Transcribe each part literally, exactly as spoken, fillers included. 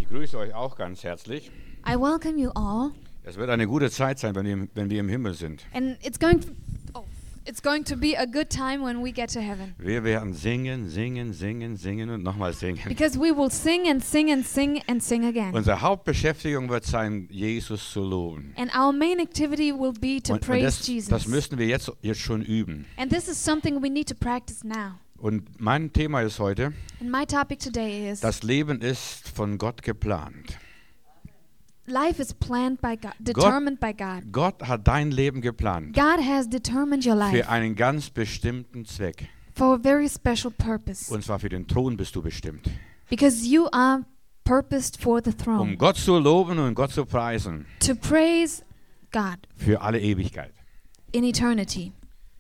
Ich grüße euch auch ganz herzlich. I welcome you all, Es wird eine gute Zeit sein, wenn wir, wenn wir im Himmel sind. and it's going to, oh, it's going to be a good time when we get to heaven. Wir werden singen, singen, singen, singen und nochmal singen. Because we will sing and sing and sing and sing again. Unsere Hauptbeschäftigung wird sein, Jesus zu loben. And our main activity will be to Und, und praise das, Jesus. das müssen wir jetzt, jetzt schon üben. And this is something we need to practice now. Und mein Thema ist heute, And my topic today is das Leben ist von Gott geplant. life is planned by God, determined by God. Gott hat dein Leben geplant God has determined your life für einen ganz bestimmten Zweck. for a very special purpose. Und zwar für den Thron bist du bestimmt. Because you are purposed for the Um throne. Gott zu loben und Gott zu preisen. To praise God Für alle Ewigkeit. in eternity.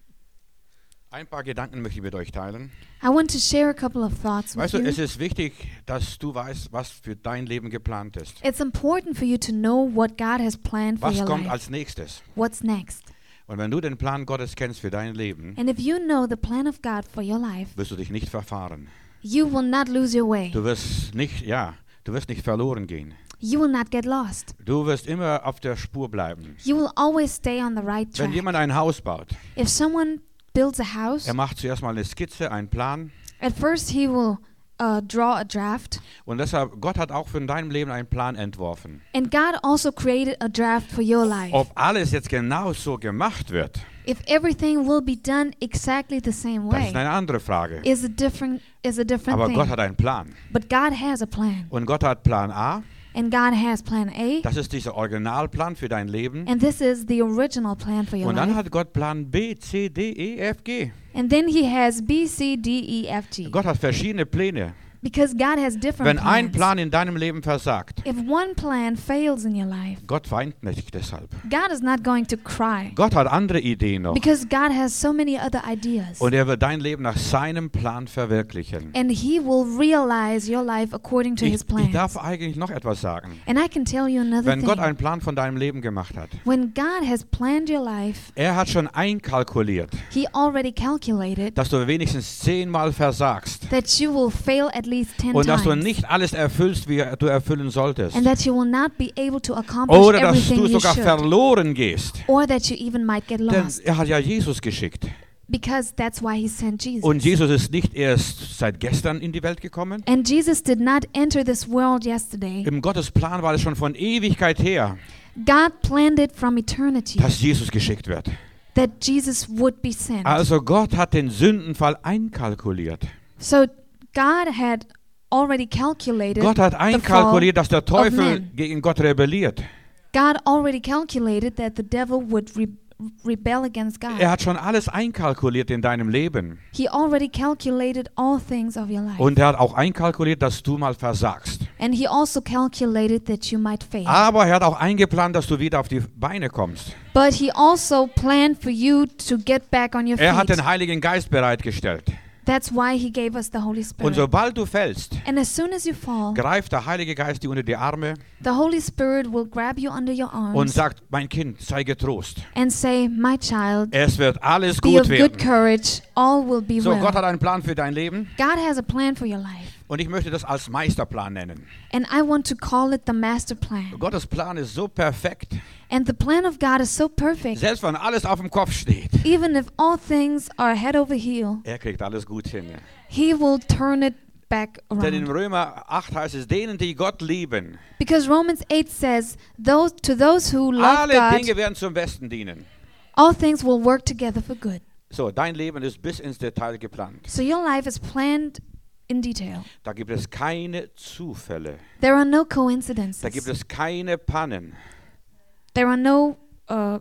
Ein paar Gedanken möchte ich mit euch teilen. I want to share a couple of thoughts with Weißt du, you. es ist wichtig, dass du weißt, was für dein Leben geplant ist. It's important for you to know what God has planned for Was your kommt life. als nächstes? What's next? Und wenn du den Plan Gottes kennst für dein Leben, And if you know the plan of God for your life, wirst du dich nicht verfahren. you will not lose your way. Du wirst nicht, ja, du wirst nicht verloren gehen. You will not get lost. Du wirst immer auf der Spur bleiben. You will always stay on the right Wenn track. jemand ein Haus baut, If someone builds a house, er macht zuerst mal eine Skizze, einen Plan. at first he will uh, draw a draft. Und deshalb, Gott hat auch für dein Leben einen Plan entworfen. And God also created a draft for your life. Ob alles jetzt genau so gemacht wird, If everything will be done exactly the same das way, ist eine andere Frage. is a different is a different Aber thing. Gott hat einen Plan. But God has a plan. Und Gott hat Plan A. And God has plan A. Das ist dieser Originalplan für dein Leben. And this is the original plan for your Und dann life. hat Gott Plan B, C, D, E, F, G. And then he has B, C, D, E, F, G. Gott hat verschiedene Pläne. Because God has different Wenn ein plans. Plan in deinem Leben versagt, If one plan fails in your life, Gott weint nicht deshalb. God is not going to cry. Gott hat andere Ideen noch. Because God has so many other ideas. Und er wird dein Leben nach seinem Plan verwirklichen. And he will realize your life according to Ich, his ich plans. darf eigentlich noch etwas sagen. And I can tell you another Wenn thing. Gott einen Plan von deinem Leben gemacht hat, When God has planned your life, er hat schon einkalkuliert, he already calculated dass du wenigstens zehnmal versagst that you will fail at least ten und dass du times. nicht alles erfüllst, wie du erfüllen solltest. And that you will not be able to accomplish Oder dass everything du you sogar should. verloren gehst. Or that you even might get Denn lost. er hat ja Jesus geschickt. Because that's why he sent Jesus. Und Jesus ist nicht erst seit gestern in die Welt gekommen. And Jesus did not enter this world yesterday. Im Gottes Plan war es schon von Ewigkeit her, God planned it from eternity dass Jesus geschickt wird. that Jesus would be sent. Also Gott hat den Sündenfall einkalkuliert. So God had already calculated Gott hat the fall. einkalkuliert, dass der Teufel man. gegen Gott rebelliert. God already calculated that the devil would re- rebel against God. Er hat schon alles einkalkuliert in deinem Leben. He already calculated all things of your life. Und er hat auch einkalkuliert, dass du mal versagst. And he also calculated that you might fail. Aber er hat auch eingeplant, dass du wieder auf die Beine kommst. But he also planned for you to get back on your Er hat feet. den Heiligen Geist bereitgestellt. That's why he gave us the Holy Und Spirit. sobald du fällst, And as soon as you fall, greift der Heilige Geist dir unter die Arme the Holy Spirit will grab you under your und arms sagt, mein Kind, sei getrost. and say, my child, Es wird alles be gut of good werden. courage, all will be So, Gott well. hat einen Plan für dein Leben God has a plan for your life. und ich möchte das als Meisterplan nennen. And I want to call it the master plan. Gottes Plan ist so perfekt, And the plan of God is so perfect. selbst wenn alles auf dem Kopf steht. Even if all things are head over heel, Er kriegt alles gut hin. he will turn it back Denn in around. Römer acht heißt es, denen, die Gott lieben, Because Romans eight says, those to those who love alle God, Dinge werden zum Besten dienen. all things will work together for good. So, dein Leben ist bis ins Detail geplant. So your life is planned in detail. Da gibt es keine Zufälle. There are no Da gibt coincidences. es keine Pannen, There are no uh,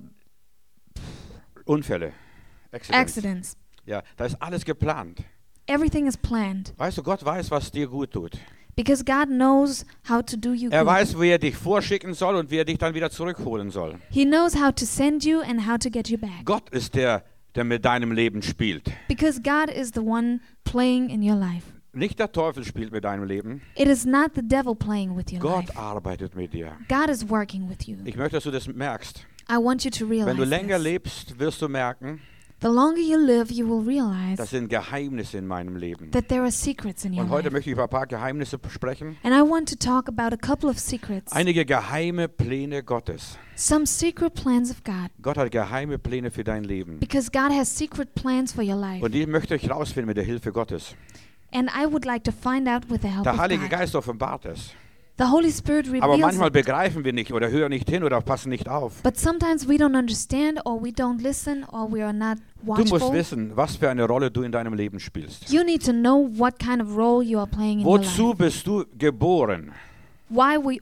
Unfälle, Accidents. accidents. Ja, da ist alles geplant. Everything is planned. Weißt du, Gott weiß, was dir gut tut. Because God knows how to do you Er good. weiß, wie er dich vorschicken soll und wie er dich dann wieder zurückholen soll. He knows how to send you and how to get you back. Gott ist der, der mit deinem Leben spielt. Because God is the one playing in your life. Nicht der Teufel spielt mit deinem Leben. It is not the devil playing with your Gott life. arbeitet mit dir. God is working with you. Ich möchte, dass du das merkst. I want you to realize Wenn du länger this. lebst, wirst du merken, The longer you live, you will realize Das sind Geheimnisse in meinem Leben. that there are secrets in your Und heute life. möchte ich über ein paar Geheimnisse sprechen. And I want to talk about a couple of secrets. Einige geheime Pläne Gottes. Some secret plans of God. Gott hat geheime Pläne für dein Leben. Because God has secret plans for your life. Und die möchte ich rausfinden mit der Hilfe Gottes. And I would like to find out with the help Der of Heilige God. Geist offenbart es. The Holy Spirit Aber reveals manchmal it. begreifen wir nicht oder hören nicht hin oder passen nicht auf. But sometimes we don't understand, or we don't listen, or we are not Du musst watchful. wissen, was für eine Rolle du in deinem Leben spielst. You need to know what kind of role you are playing in your Wozu life. bist du geboren? Why were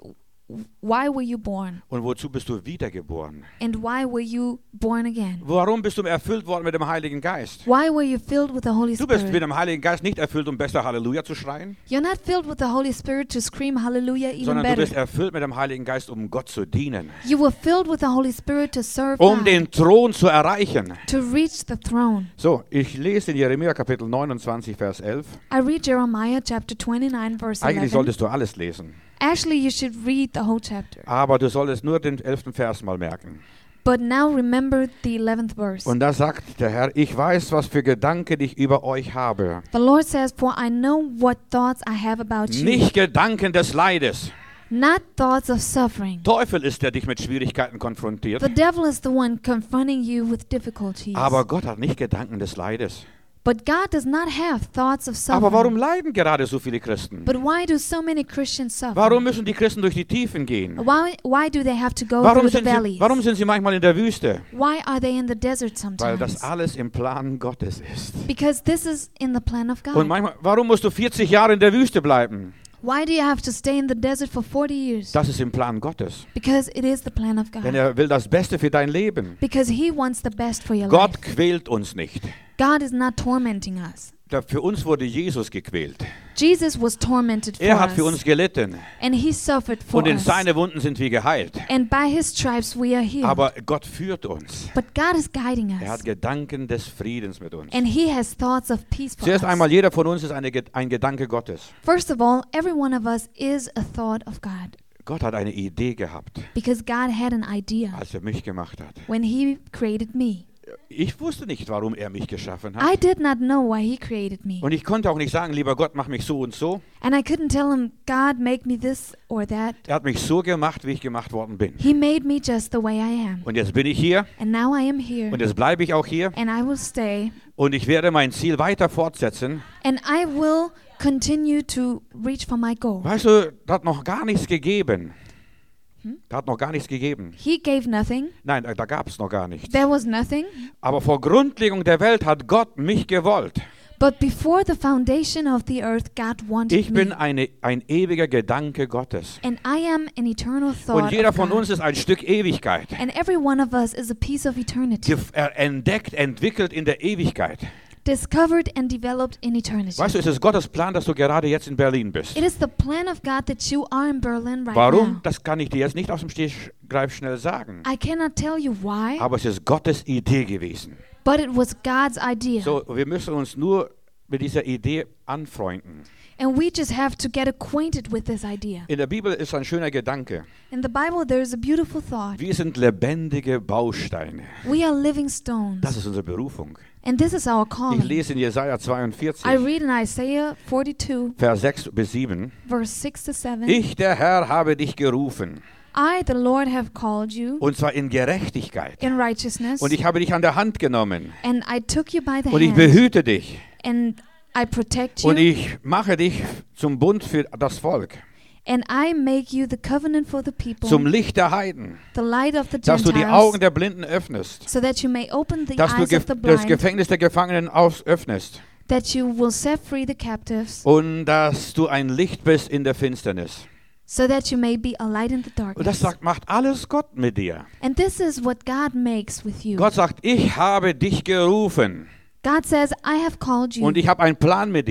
why were you born? Und wozu bist du wiedergeboren? And why were you born again? Warum bist du erfüllt worden mit dem Heiligen Geist? Why were you filled with the Holy Du bist mit Spirit? dem Heiligen Geist nicht erfüllt, um besser Halleluja zu schreien, You're not filled with the Holy Spirit to scream hallelujah even sondern du bist better. erfüllt mit dem Heiligen Geist, um Gott zu dienen, You were filled with the Holy Spirit to serve um God, den Thron zu erreichen. to reach the throne. So, ich lese in Jeremia Kapitel neunundzwanzig, Vers elf. I read Jeremiah chapter twenty-nine verse Eigentlich eleven. solltest du alles lesen, Actually, you should read the whole chapter. aber du solltest nur den elften Vers mal merken. But now remember the eleventh verse. Und da sagt der Herr, ich weiß, was für Gedanken ich über euch habe. The Lord says, "For I know what thoughts I have about you, Nicht Gedanken des Leides. not thoughts of suffering." Teufel ist der dich mit Schwierigkeiten konfrontiert. The devil is the one confronting you with difficulties. Aber Gott hat nicht Gedanken des Leides. But God does not have thoughts of Aber warum suffering. leiden gerade so viele Christen? But why do so many Christians suffer? Warum müssen die Christen durch die Tiefen gehen? Why, why do they have to go Warum through the sind, sie, valleys? warum sind sie manchmal in der Wüste? Why are they in the desert Weil das sometimes? alles im Plan Gottes ist. Because this is in the plan of Und God. manchmal, warum musst du vierzig Jahre in der Wüste bleiben? Why do you have to stay in the desert for forty years? Das ist im Plan Gottes. Because it is the plan of Denn God. er will das Beste für dein Leben. Because He wants the best for your Gott life. quält uns nicht. God is not tormenting us. Da- Für uns wurde Jesus gequält. Jesus was tormented for Er hat für us. uns gelitten. And He suffered for Und in us. seine Wunden sind wir geheilt. And by His stripes we are healed. Aber Gott führt uns. But God is guiding Er hat us. Gedanken des Friedens mit uns. And He has thoughts of peace for Zuerst us. einmal, jeder von uns ist eine, Ge- ein Gedanke Gottes. First of all, every one of us is a thought of God. Gott hat eine Idee gehabt, Because God had an idea als er mich gemacht hat. when He created me. Ich wusste nicht, warum er mich geschaffen I hat. did not know why He created me. Und ich konnte auch nicht sagen, lieber Gott, mach mich so und so. And I couldn't tell Him, God, make me this or that. Er hat mich so gemacht, wie ich gemacht worden bin. He made me just the way I am. Und jetzt bin ich hier And now I am here. und jetzt bleibe ich auch hier. And I will stay. Und ich werde mein Ziel weiter fortsetzen. And I will continue to reach for my goal. Weißt du, da hat noch gar nichts gegeben. Hm? Da hat noch gar nichts gegeben. He gave nothing. Nein, da, da gab es noch gar nichts. There was nothing. Aber vor Grundlegung der Welt hat Gott mich gewollt. But before the foundation of the earth, God wanted Ich bin me. eine, ein ewiger Gedanke Gottes. And I am an eternal Und thought jeder of von God. uns ist ein Stück Ewigkeit. And every one of us is a piece of eternity. Gef- äh, Entdeckt, entwickelt in der Ewigkeit. Discovered and developed in eternity. Weißt du, es ist Gottes Plan, dass du gerade jetzt in Berlin bist. It is the plan of God that you are in Berlin right Warum? now. Das kann ich dir jetzt nicht aus dem Stegreif schnell sagen. I cannot tell you why, Aber es ist Gottes Idee gewesen. but it was God's idea. So, wir müssen uns nur mit dieser Idee anfreunden. And we just have to get acquainted with this idea. In der Bibel ist ein schöner Gedanke. In the Bible, there is a beautiful thought. Wir sind lebendige Bausteine. We are living stones. Das ist unsere Berufung. And this is our Ich calling. lese in Jesaja zweiundvierzig, I read in Isaiah forty-two, Vers sechs bis sieben. verse six to seven. Ich, der Herr, habe dich gerufen. I, the Lord, have called you Und zwar in Gerechtigkeit. in righteousness. Und ich habe dich an der Hand genommen. And I took you by the Und ich hand. behüte dich. And I protect you. Und ich mache dich zum Bund für das Volk. And I make you the covenant for the people, Zum Licht der Heiden. the light of the Dass du die Gentiles, Augen der Blinden öffnest. so that you may open the Dass du eyes ge of the das blind, Gefängnis der Gefangenen aus öffnest. that you will set free the captives, Und dass du ein Licht bist in der Finsternis. so that you may be a light in the Und das darkness. sagt, macht alles Gott mit dir. And this is what God makes with you. Gott sagt, ich habe dich gerufen. God says, I have called you, Und ich habe einen Plan mit dir.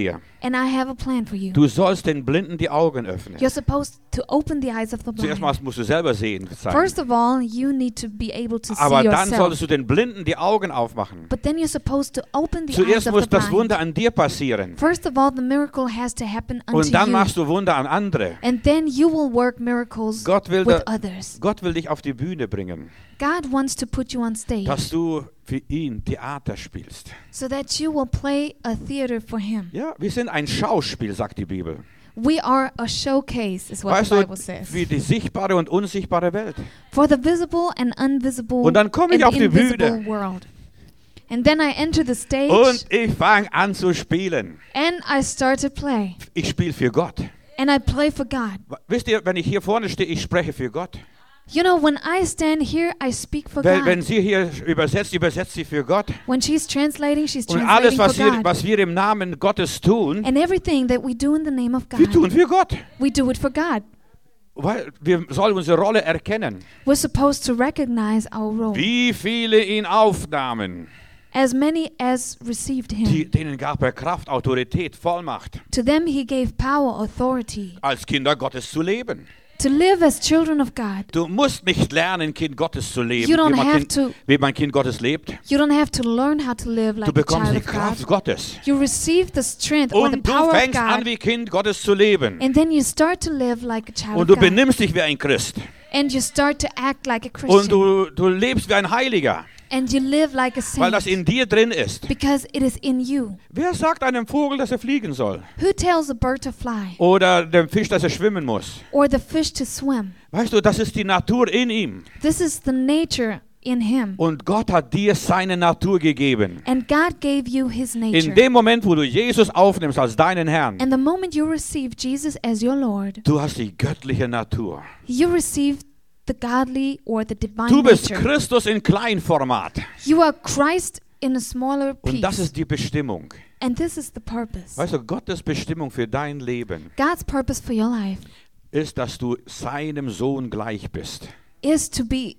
And I have a plan for you. Du sollst den Blinden die Augen öffnen. You're supposed to open the eyes of the Zuerst mal blind. musst du selber sehen sein. First of all, you need to be able to see Aber dann yourself. solltest du den Blinden die Augen aufmachen. But then you're supposed to open the eyes Zuerst of muss the das blind. Wunder an dir passieren. First of all, the miracle has to happen unto Und dann you. machst du Wunder an andere. And then you will work miracles Gott will, with da, others. Gott will dich auf die Bühne bringen, God wants to put you on stage dass du für ihn Theater spielst. so that you will play a theater for him. Ja, wir sind ein Schauspiel, sagt die Bibel. We are a showcase, is what Weißt the du, Bible says. für die sichtbare und unsichtbare Welt. For the visible and invisible Und dann komme ich and auf die invisible Bühne. world. And then I enter the stage Und ich fange an zu spielen. and I start to play. Ich spiele für Gott. And I play for God. Wisst ihr, wenn ich hier vorne stehe, ich spreche für Gott. You know, when I stand here, I speak for Wenn, wenn God. sie hier übersetzt, übersetzt sie für Gott. When she's translating, she's Und alles, translating was for wir, God. was wir im Namen Gottes tun, And everything that we do in the name of wir tun God, für Gott. we do it for God. Weil wir sollen unsere Rolle erkennen. We're supposed to recognize our role. Wie viele ihn aufnahmen, As many as received him, die, denen gab er Kraft, Autorität, Vollmacht, to them he gave power, authority, als Kinder Gottes zu leben. to live as children of God. Du musst nicht lernen, Kind Gottes zu leben, You don't wie man, have kind, to. wie man Kind Gottes lebt. You don't have to learn how to live Du like a bekommst child die of Kraft God. Gottes. You receive the strength or the Und du power of fängst an, God, wie Kind Gottes zu leben. and then you start to live like a child Und of du God. benimmst dich wie ein Christ. And you start to act like a Und Christian. du, du lebst wie ein Heiliger, And you live like a weil das saint in dir drin ist. because it is in you. Wer sagt einem Vogel, dass er fliegen soll? Who tells a bird to fly Oder dem Fisch, dass er schwimmen muss? or the fish to swim? Weißt du, das ist die Natur in ihm. This is the nature in him. Und Gott hat dir seine Natur gegeben. And God gave you his In nature. dem Moment, wo du Jesus aufnimmst als deinen Herrn, And the moment you receive Jesus as your Lord, du hast die göttliche Natur. you receive the godly or the divine Du bist nature. Christus in Kleinformat. You are Christ in a smaller Und das piece. ist die Bestimmung. And this is the purpose. Weißt du, Gottes Bestimmung für dein Leben God's purpose for your life ist, dass du seinem Sohn gleich bist. is to be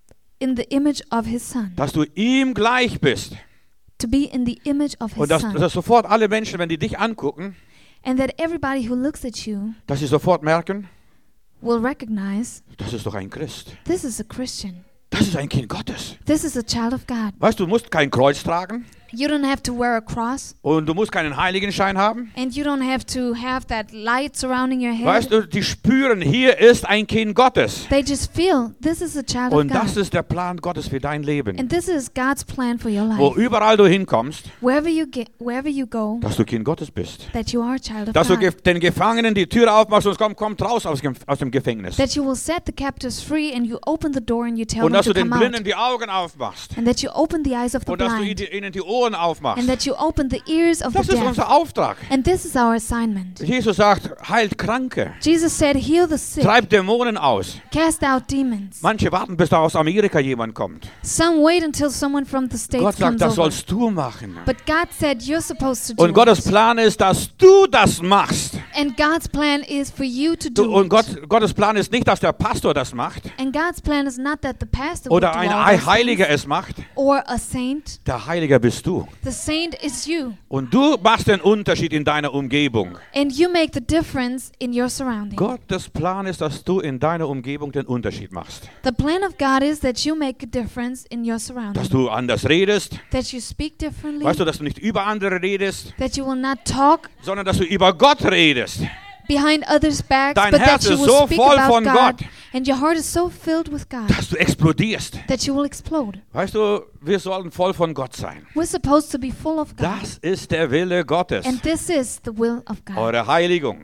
in the image of his son. Dass du ihm gleich bist. To be in the image of his Und dass, son. dass sofort alle Menschen, wenn die dich angucken, And that everybody who looks at you dass sie sofort merken, will recognize das ist doch ein Christ. this is a Christian. Das ist ein Kind Gottes. This is a child of God. Weißt du, du musst kein Kreuz tragen You don't have to wear a cross. und du musst keinen Heiligenschein haben. And you don't have to have that light surrounding your head. Weißt du, die spüren, hier ist ein Kind Gottes. They just feel this is a child Und of das God. ist der Plan Gottes für dein Leben. And this is God's plan for your Wo life. überall du hinkommst, Wherever you get, wherever you go, dass du Kind Gottes bist. that you are a child of Dass du God. ge- den Gefangenen die Tür aufmachst und es kommt, kommt raus aus, dem- aus dem Gefängnis. That you will set the captives free and you open the door and you tell Und them dass to du den come Blinden out. die Augen aufmachst. And that you open the eyes of the Und dass du blind. ihnen die Ohren aufmachst. And that you open the ears of the Das ist deaf. unser Auftrag. And this is our assignment. Jesus sagt, heilt Kranke, Jesus said, heal the sick, treibt Dämonen aus. cast out demons. Manche warten, bis da aus Amerika jemand kommt. Some wait until someone from the States Gott sagt, comes das over. sollst du machen. But God said you're supposed to do Und Gottes it. Plan ist, dass du das machst. And God's plan is for you to Du, do und it. Gott, Gottes Plan ist nicht, dass der Pastor das macht And God's plan is not that the pastor will oder do ein all those Heiliger things, es macht. or a saint. Der Heiliger bist du. The saint is you. Und du machst den Unterschied in deiner Umgebung. And you make the difference in your surroundings. Gottes Plan ist, dass du in deiner Umgebung den Unterschied machst. The plan of God is that you make a difference in your Dass surroundings. du anders redest. That you speak differently. Weißt du, dass du nicht über andere redest, That you will not talk sondern dass du über Gott redest. behind others' backs, Dein but Herz that you ist will so speak voll about von God. Gott. And your heart is so filled with God Dass du explodierst. that you will explode. Weißt du, wir sollen voll von Gott sein. We're supposed to be full of God. Das ist der Wille Gottes. And this is the will of God. Eure Heiligung.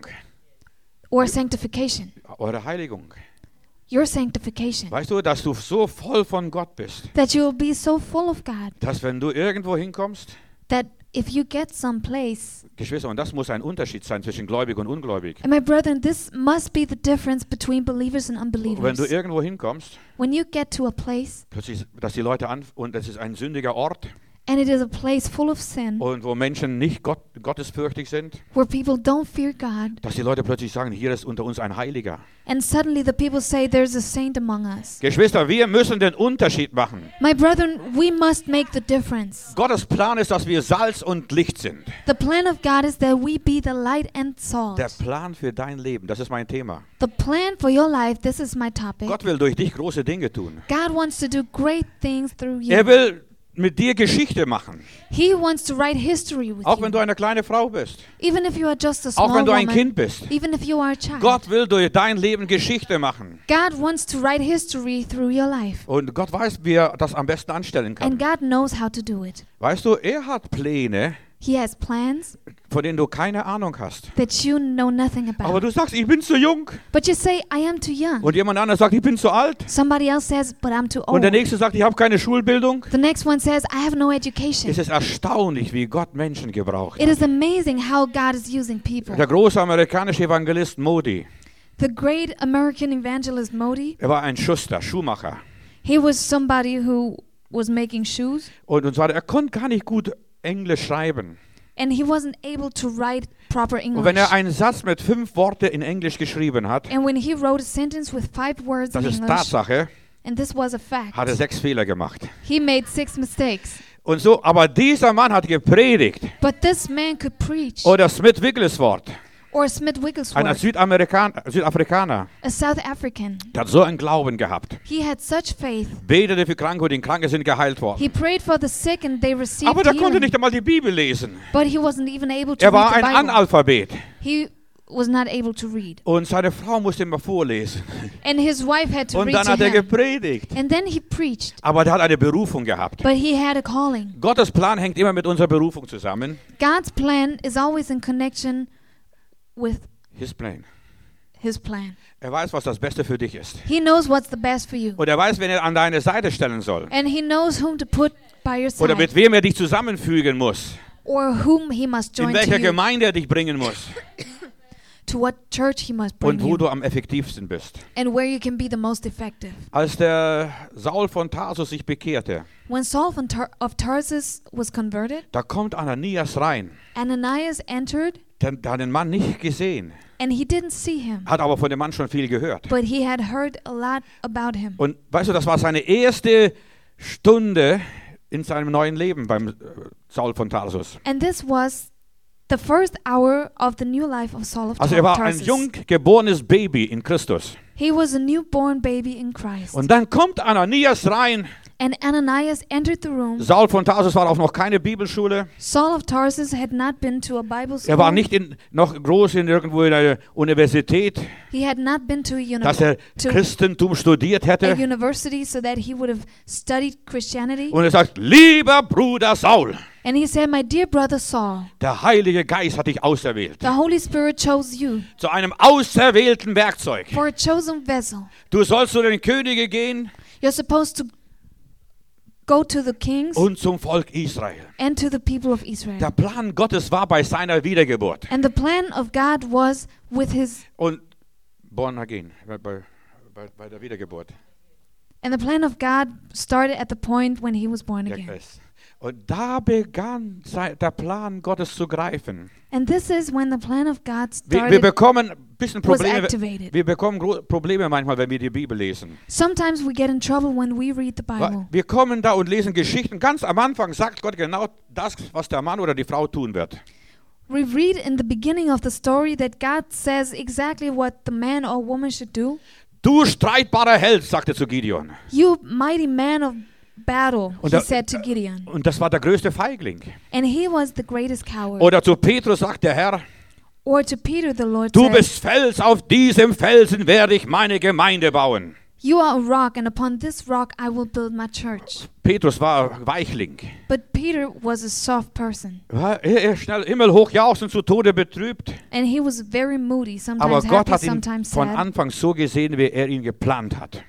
Or sanctification. Eure Heiligung. Your sanctification. Weißt du, dass du so voll von Gott bist, That you will be so full of God dass wenn du irgendwo hinkommst, that if you get someplace, Geschwister, und das muss ein Unterschied sein zwischen gläubig und ungläubig. and my brethren, this must be the difference between believers and Wenn unbelievers. du irgendwo hinkommst, When you get to a place plötzlich, dass die Leute an und es ist ein sündiger Ort, And it is a place full of sin, und wo Menschen nicht Gott, gottesfürchtig sind, where people don't fear God. dass die Leute plötzlich sagen, hier ist unter uns ein Heiliger. And suddenly the people say there's a saint among us. Geschwister, wir müssen den Unterschied machen. My brethren, we must make the difference. Gottes Plan ist, dass wir Salz und Licht sind. The plan of God is that we be the light and salt. Der Plan für dein Leben, das ist mein Thema. The plan for your life, this is my topic. Gott will durch dich große Dinge tun. God wants to do great things through you. Er will mit dir Geschichte machen. He wants to write history with Auch wenn you. du eine kleine Frau bist. Even if you are just a small Auch wenn du ein woman, Kind bist. even if you are a child. Gott will durch dein Leben Geschichte machen. God wants to write history through your life. Und Gott weiß, wie er das am besten anstellen And kann. God knows how to do it. Weißt du, er hat Pläne, He has plans von denen du keine Ahnung hast. that you know nothing Aber about. du sagst, ich bin zu jung. But you say, I am too young. Und jemand anderes sagt, ich bin zu alt. Somebody else says, but I'm too Und old. der nächste sagt, ich habe keine Schulbildung. The next one says, I have no education. Es ist erstaunlich, wie Gott Menschen gebraucht It hat. is amazing how God is using people. Der große amerikanische Evangelist Modi, The great American evangelist Modi, er war ein Schuster, Schuhmacher. he was somebody who was making shoes, Und, und zwar, er konnte gar nicht gut Englisch schreiben. and he wasn't able to write proper Und wenn English. er einen Satz mit fünf Worte in Englisch geschrieben hat, And when he wrote a sentence with five words das in ist English, Tatsache, and this was a fact, hat er sechs Fehler gemacht. he made six mistakes. Und so, aber dieser Mann hat gepredigt. But this man could preach. Oder Smith Wigglesworth, Or Smith ein Wigglesworth, Südamerikaner, Südafrikaner, a South African. der hat so einen Glauben gehabt. He had such faith. Betete für Kranke und die Kranken sind geheilt He worden. prayed for the sick and they received Aber der konnte healing. nicht einmal die Bibel lesen. But he wasn't even able to Er war read ein the Bible. Analphabet. He was not able to read. Und seine Frau musste immer vorlesen. And his wife had to Und read dann to hat er him. gepredigt. And then he preached. Aber der hat eine Berufung gehabt. But he had a calling. Gottes Plan hängt immer mit unserer Berufung zusammen. God's plan is always in connection with His plan. his plan. Er weiß, was das Beste für dich ist. He knows what's the best for you. Und er weiß, wen er an deine Seite stellen soll. And he knows whom to put by your Oder side. mit wem er dich zusammenfügen muss. Or whom he must In join to welcher you. Gemeinde er dich bringen muss. To what church he must bring Und wo you. du am effektivsten bist. And where you can be the most effective. Als der Saul von Tarsus sich bekehrte, When Saul von Tar- of Tarsus was converted, da kommt Ananias rein. Ananias entered Der der hat den Mann nicht gesehen, and he didn't see him. hat aber von dem Mann schon viel gehört. But he had heard a lot about him. Und weißt du, das war seine erste Stunde in seinem neuen Leben beim äh, Saul von Tarsus. And this was the first hour of the new life of Saul of Also er war ein Tarsus. jung geborenes Baby in Christus. He was a newborn baby in Christ. Und dann kommt Ananias rein. And Ananias entered the room. Saul von Tarsus war auch noch keine Bibelschule. Saul of Tarsus had not been to a Bible school. Er war nicht in, noch groß in irgendwo in einer Universität, He had not been to a, uni- dass er to Christentum studiert a hätte. university so that he would have studied Christianity. Und er sagt, lieber Bruder Saul, And he said, my dear brother Saul, der Heilige Geist hat dich auserwählt. the Holy Spirit chose you Zu einem auserwählten Werkzeug. for a chosen vessel. Du sollst zu den Königen gehen You're supposed to go to the kings und zum Volk Israel. and to the people of Israel. Der Plan Gottes war bei seiner Wiedergeburt. And the plan of God was with his, Und born again, bei, bei, bei bei der Wiedergeburt. and the plan of God started at the point when he was born Ja, again. es. Und da begann sei- der Plan Gottes zu greifen. And this is when the plan of God Wir, wir started, bekommen ein bisschen was Probleme. activated. Wir bekommen gro- Probleme manchmal, wenn wir die Bibel lesen. Sometimes we get in trouble when we read the Wa- Bible. Wir kommen da und lesen Geschichten. Ganz am Anfang sagt Gott genau das, was der Mann oder die Frau tun wird. We read in the beginning of the story that God says exactly what the man or woman should do. Du streitbarer Held, sagte zu Gideon. You mighty man of battle, Und he da- said to Gideon. Und das war der größte Feigling. And he was the greatest coward. Oder zu Petrus sagt der Herr, Or to Peter the Lord du said, bist Fels, auf diesem Felsen werde ich meine Gemeinde bauen. you are a rock, and upon this rock I will build my church. Petrus war Weichling. But Peter was a soft person, Er, er schnell himmelhoch jauchzend zu Tode betrübt. and he was very moody, Aber sometimes Gott happy, hat ihn sometimes von sad. Anfang so gesehen, wie er ihn geplant hat.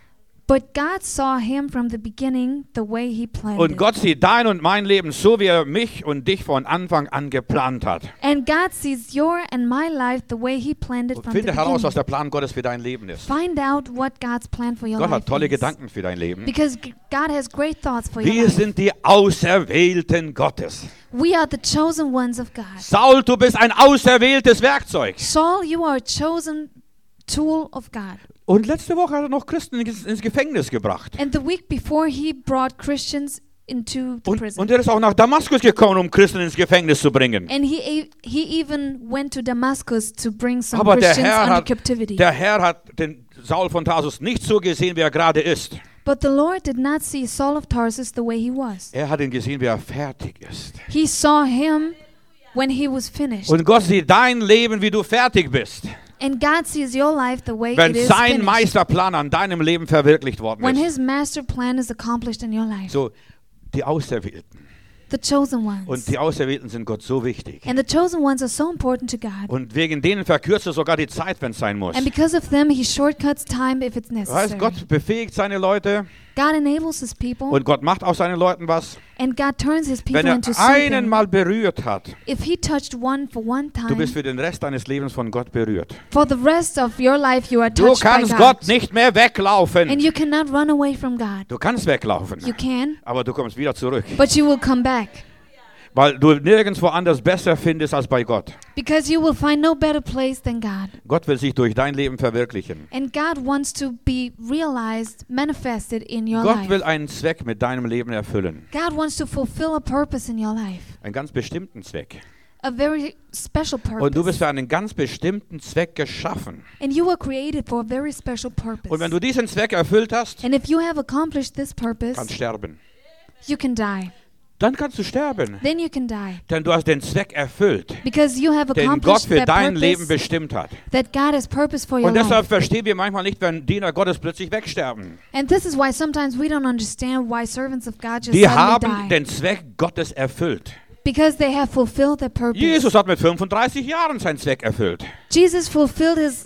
But God saw him from the beginning the way he planned Und it. Gott sieht dein und mein Leben so, wie er mich und dich von Anfang an geplant hat. And God sees your and my life the way he planned it Und from the finde heraus, was beginning. der Plan Gottes für dein Leben ist. Find out what God's plan for your Gott life hat tolle is. Gedanken für dein Leben. Because g- God has great thoughts for your Wir life. sind die Auserwählten Gottes. We are the chosen ones of God. Saul, du bist ein auserwähltes Werkzeug. Saul, you are a chosen tool of God. Und letzte Woche hat er noch Christen ins ins Gefängnis gebracht. And the week before, he brought Christians into the Und, prison. und er ist auch nach Damaskus gekommen, um Christen ins Gefängnis zu bringen. And he e- he even went to Damascus to bring some Aber der Christians Herr, under hat, captivity. der Herr hat den Saul von Tarsus nicht so gesehen, wie er gerade ist. But the Lord did not see Saul of Tarsus the way he was. Er hat ihn gesehen, wie er fertig ist. He saw him when he was finished. Und Gott sieht dein Leben, wie du fertig bist. And God sees your life the way Wenn it is sein finished. Meisterplan an deinem Leben verwirklicht worden When ist. his master plan is accomplished in your life. So, die Auserwählten. The chosen Und ones. die Auserwählten sind Gott so wichtig. And the chosen ones are so important to God. Und wegen denen verkürzt er sogar die Zeit, wenn es sein muss. And because of them, he shortcuts time if it's Weißt, necessary. Gott befähigt seine Leute God enables his people, und Gott macht auch seinen Leuten was. and God turns his people Wenn er into einen something. mal berührt hat, If he touched one for one du time, bist für den Rest deines Lebens von Gott berührt. for the rest of your life you are Du touched by kannst God. Gott nicht mehr And weglaufen. you cannot run away from God. Du kannst weglaufen, You can, aber du kommst wieder zurück. but you will come back. Weil du nirgendwo anders besser findest als bei Gott. Because you will find no better place than God. Gott will sich durch dein Leben verwirklichen. And God wants to be realized, manifested in your Gott will life. einen Zweck mit deinem Leben erfüllen. God wants to fulfill a purpose in your life. Einen ganz bestimmten Zweck. A very special Und du bist purpose. für einen ganz bestimmten Zweck geschaffen. And you were created for a very special purpose. Und wenn du diesen Zweck erfüllt hast, And if you have accomplished this purpose, kannst du sterben. you can die. Dann kannst du sterben. Then you can die. Denn du hast den Zweck erfüllt, Because you have den Gott accomplished für that dein Leben purpose bestimmt hat. that God has purpose for your Und deshalb life. verstehen wir manchmal nicht, wenn Diener Gottes plötzlich wegsterben. And this is why sometimes we don't understand why servants of God just Die suddenly haben die. den Zweck Gottes erfüllt. Because they have fulfilled their purpose. Jesus hat mit fünfunddreißig Jahren seinen Zweck erfüllt. Jesus fulfilled his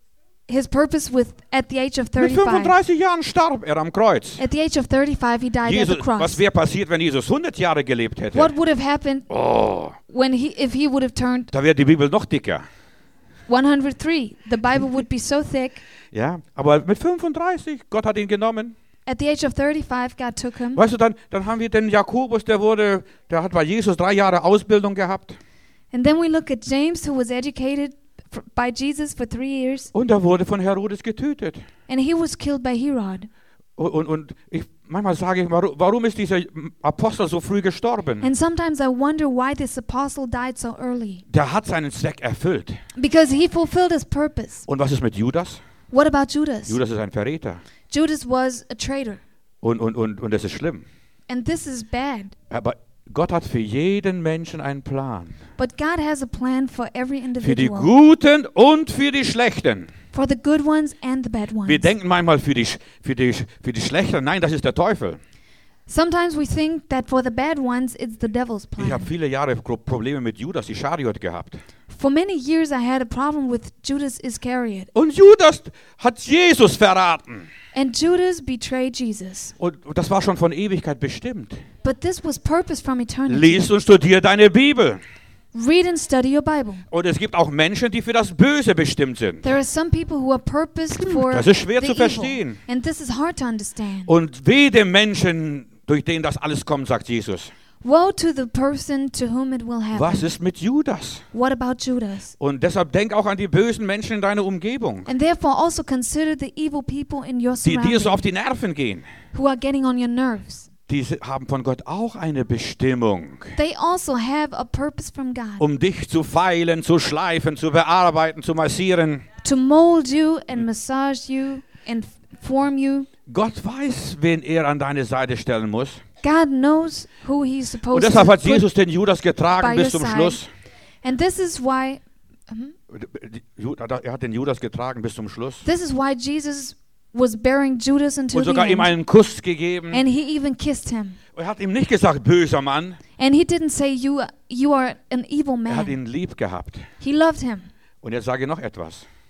his purpose with at the age of Mit thirty-five. fünfunddreißig Jahren starb er am Kreuz. At the age of thirty-five, he died Jesus, at the cross. was wäre passiert, wenn Jesus hundert Jahre gelebt hätte? What would have happened Oh, when he if he would have turned da wäre die Bibel noch dicker. one hundred three? The Bible would be so thick. Ja, aber mit fünfunddreißig, Gott hat ihn genommen. At the age of thirty-five, God took him. Weißt du, dann, dann haben wir den Jakobus, der wurde, der hat bei Jesus drei Jahre Ausbildung gehabt. And then we look at James, who was educated f- by Jesus for three years, Und er wurde von Herodes getötet. and he was killed by Herod. Und, und, und ich, manchmal sage ich, warum, warum ist dieser Apostel so früh gestorben? And sometimes I wonder why this apostle died so early. Der hat seinen Zweck erfüllt. Because he fulfilled his purpose. Und was ist mit Judas? What about Judas? Judas ist ein Verräter. Judas was a traitor. Und, und, und, und das ist schlimm. And this is bad. Aber Gott hat für jeden Menschen einen Plan. But God has a plan for every Für die individual. Guten und für die Schlechten. For the good ones and the bad ones. Wir denken manchmal für die, für die, für die Schlechten, nein, das ist der Teufel. Sometimes we think that for the bad ones, it's the devil's Ich habe plan. viele Jahre Pro- Probleme mit Judas Ischariot gehabt. For many years, I had a problem with Judas Iscariot. Und Judas hat Jesus verraten. And Judas betrayed Jesus. Und das war schon von Ewigkeit bestimmt. But this was purpose from eternity. Lies und studier deine Bibel. Read and study your Bible. Und es gibt auch Menschen, die für das Böse bestimmt sind. There are some people who are purposed for Das ist schwer the zu evil. verstehen. And this is hard to understand. Und weh dem Menschen, durch den das alles kommt, sagt Jesus. Woe to the person to whom it will happen. Was ist mit Judas? What about Judas? Und deshalb denk auch an die bösen Menschen in deiner Umgebung, And therefore also consider the evil people in your die dir so surroundings auf die Nerven gehen. who are getting on your nerves. Die haben von Gott auch eine Bestimmung, They also have a purpose from God um dich zu feilen, zu schleifen, zu bearbeiten, zu massieren. to mold you and massage you and f- form you. Gott weiß, wen er an deine Seite stellen muss. God knows who he's Und supposed deshalb to hat put. Jesus den Judas getragen by bis your zum side. Schluss. And this is why Mhm. Ju- Er hat den Judas getragen bis zum Schluss. this is why Jesus was bearing Judas until Und the sogar ihm end. einen Kuss gegeben. And he even kissed him. Er hat ihm nicht gesagt, böser Mann. And he didn't say you you are an evil Er hat man. ihn lieb gehabt. He loved him. Und jetzt sage ich noch etwas.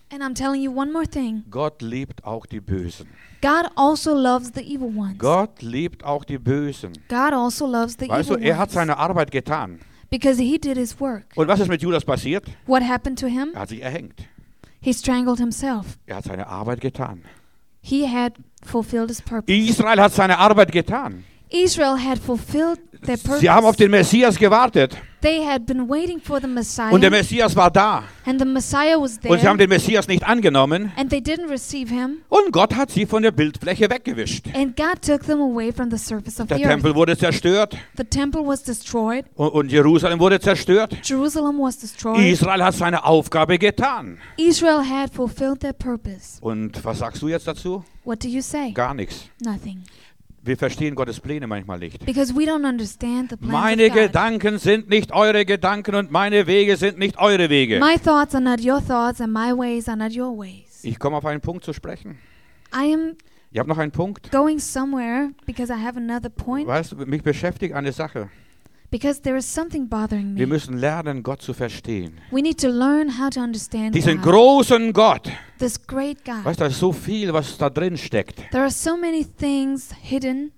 And I'm telling you one more thing. Gott liebt auch die Bösen. God also loves the evil ones. Gott liebt auch die Bösen. God also loves the Weißt du, evil er hat ones. seine Arbeit getan. Because he did his work. Und was ist mit Judas passiert? What happened to him? Er hat sich erhängt. He strangled himself. Er hat seine Arbeit getan. He had fulfilled his purpose. Israel hat seine Arbeit getan. Israel had fulfilled their purpose. Sie haben auf den Messias gewartet. They had been waiting for the Messiah. Und der Messias war da. And the Messiah was there. Und sie haben den Messias nicht angenommen. And they didn't receive him. Und Gott hat sie von der Bildfläche weggewischt. And God took them away from the surface of Der the earth. Tempel wurde zerstört. The temple was destroyed. Und, und Jerusalem wurde zerstört. Jerusalem was destroyed. Israel hat seine Aufgabe getan. Israel had fulfilled their purpose. Und was sagst du jetzt dazu? What do you say? Gar nichts. Nothing. Wir verstehen Gottes Pläne manchmal nicht. Because we don't understand the plans Meine of God. Gedanken sind nicht eure Gedanken und meine Wege sind nicht eure Wege. My thoughts are not your thoughts and my ways are not your ways. Ich komme auf einen Punkt zu sprechen. I am Ich habe noch einen Punkt. going somewhere because I have another point. Weißt du, mich beschäftigt eine Sache. Because there is something bothering Wir me. müssen lernen, Gott zu verstehen. We need to learn how to understand Diesen God. großen Gott. This great God. Weißt du, da ist so viel, was da drin steckt. There are so many things hidden.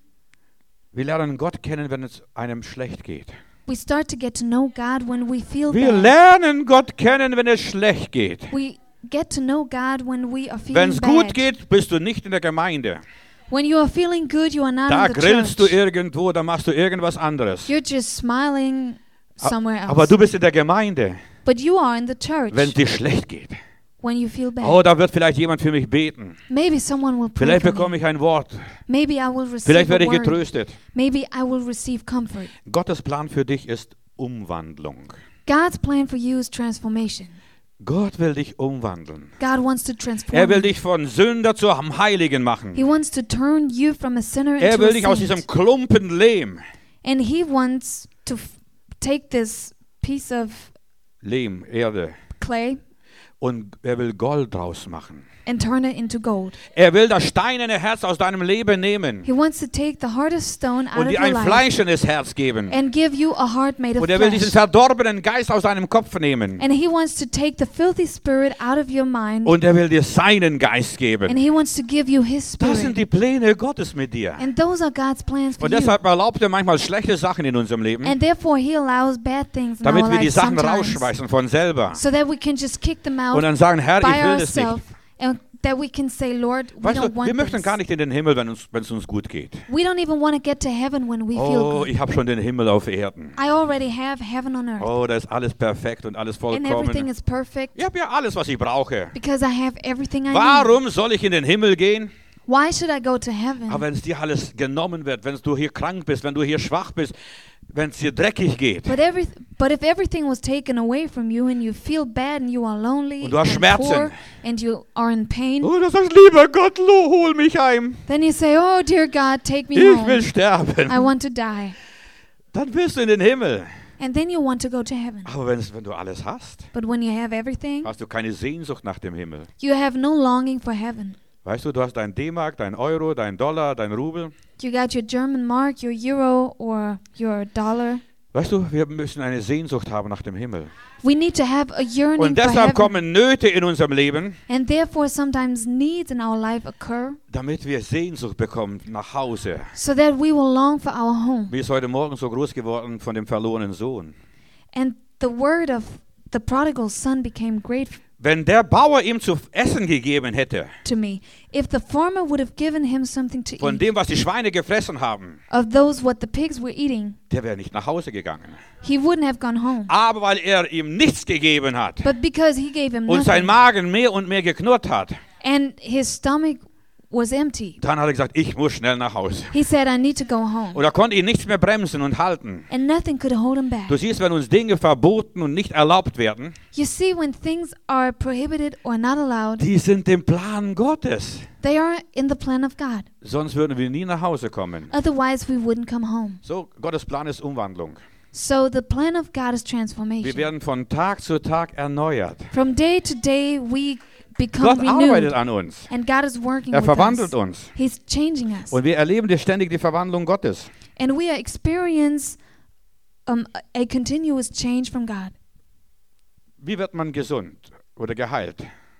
Wir lernen Gott kennen, wenn es einem schlecht geht. We start to get to know God when we feel Wir bad. lernen Gott kennen, wenn es schlecht geht. We get to know God when we are Wenn feeling es gut bad. geht, bist du nicht in der Gemeinde. When you are feeling good, you are not Da in the grillst du church. irgendwo, da machst du irgendwas anderes. You're just smiling somewhere Aber else. du bist in der Gemeinde, But you are in the church wenn es dir schlecht geht. when you feel bad. Oh, da wird vielleicht jemand für mich beten. Maybe someone will pray Vielleicht for bekomme me. ich ein Wort. Maybe I will receive Vielleicht a werde ich word. getröstet. Maybe I will receive comfort. Gottes Plan für dich ist Umwandlung. God's plan for you is transformation. Gott will dich umwandeln. God wants to transform Er will you. dich von Sünder zu einem Heiligen machen. He wants to turn you from a sinner Er into will a dich aus diesem saint. Klumpen Lehm, And he wants to f- take this piece of Lehm, Erde, clay und er will Gold draus machen. and turn it into gold. Er will das steinerne Herz aus deinem Leben nehmen He wants to take the hardest stone out und of dir your ein life fleischendes Herz geben. and give you a heart made of Und er will diesen flesh. verdorbenen Geist aus deinem Kopf nehmen. And he wants to take the filthy spirit out of your mind Und er will dir seinen Geist and geben. he wants to give you his Das sind spirit. die Pläne Gottes mit dir. And those are God's plans for Und you. deshalb erlaubt er manchmal schlechte Sachen in unserem Leben, And therefore he allows bad things in damit our wir die life Sachen sometimes rausschmeißen von selber. so that we can just kick them Und out dann sagen, Herr, by ich will das nicht. ourselves and that we can say, Lord, we Weißt don't du, wir want möchten this. gar nicht in den Himmel, wenn uns, wenn es uns gut geht. We don't even want to get to heaven when we feel Oh, good. ich habe schon den Himmel auf Erden. I already have heaven on earth. Oh, da ist alles perfekt und alles And everything vollkommen. is perfect Ich habe ja alles, was ich brauche. because I have everything I need. Warum soll ich in den Himmel gehen? Why should I go to heaven? Aber wenn es dir alles genommen wird, wenn du hier krank bist, wenn du hier schwach bist, wenn es dir dreckig geht But every, but if everything was taken away from you and you feel bad and you are lonely Und du hast and Schmerzen. poor and you are in pain, oh, du sagst, lieber Gott, lo, hol mich heim. then you say, oh dear God, take me Ich will home. I sterben. want to die. Dann wirst du in den Himmel. And then you want to go to heaven. Aber wenn's, wenn du alles hast, But when you have everything, hast du keine Sehnsucht nach dem Himmel. you have no longing for heaven. Weißt du, du hast dein D-Mark, dein Euro, dein Dollar, dein Rubel. You got your German mark, your euro, or your dollar. Weißt du, wir müssen eine Sehnsucht haben nach dem Himmel. We need to have a yearning Und for deshalb heaven. kommen Nöte in unserem Leben, And therefore sometimes needs in our life occur damit wir Sehnsucht bekommen nach Hause. so that we will long for our home. Mir ist heute Morgen so groß geworden von dem verlorenen Sohn. And the word of the prodigal son became great Wenn der Bauer ihm zu essen gegeben hätte, to me. If the farmer would have given him something to von eat dem, was die Schweine gefressen haben, of those what the pigs were eating, der wäre nicht nach Hause gegangen. he wouldn't have gone home. Aber weil er ihm nichts gegeben hat But because he gave him und sein nothing Magen mehr und mehr geknurrt hat, and his stomach was empty, dann hat er gesagt, ich muss schnell nach Hause. he said, I need to go home. Und er konnte ihn nichts mehr bremsen und halten. And nothing could hold him back. Du siehst, wenn uns Dinge verboten und nicht erlaubt werden, You see, when things are prohibited or not allowed, die sind im Plan Gottes. they are in the plan of God. Sonst würden wir nie nach Hause kommen. Otherwise, we wouldn't come home. So, Gottes Plan ist Umwandlung. So the plan of God is Wir transformation. werden von Tag zu Tag erneuert. From day to day, we become Gott arbeitet renewed. an uns. And God is working Er with verwandelt us. uns. He's changing us. Und wir erleben die ständig die Verwandlung Gottes. And we experience um, a continuous change from God. Wie wird man gesund oder geheilt?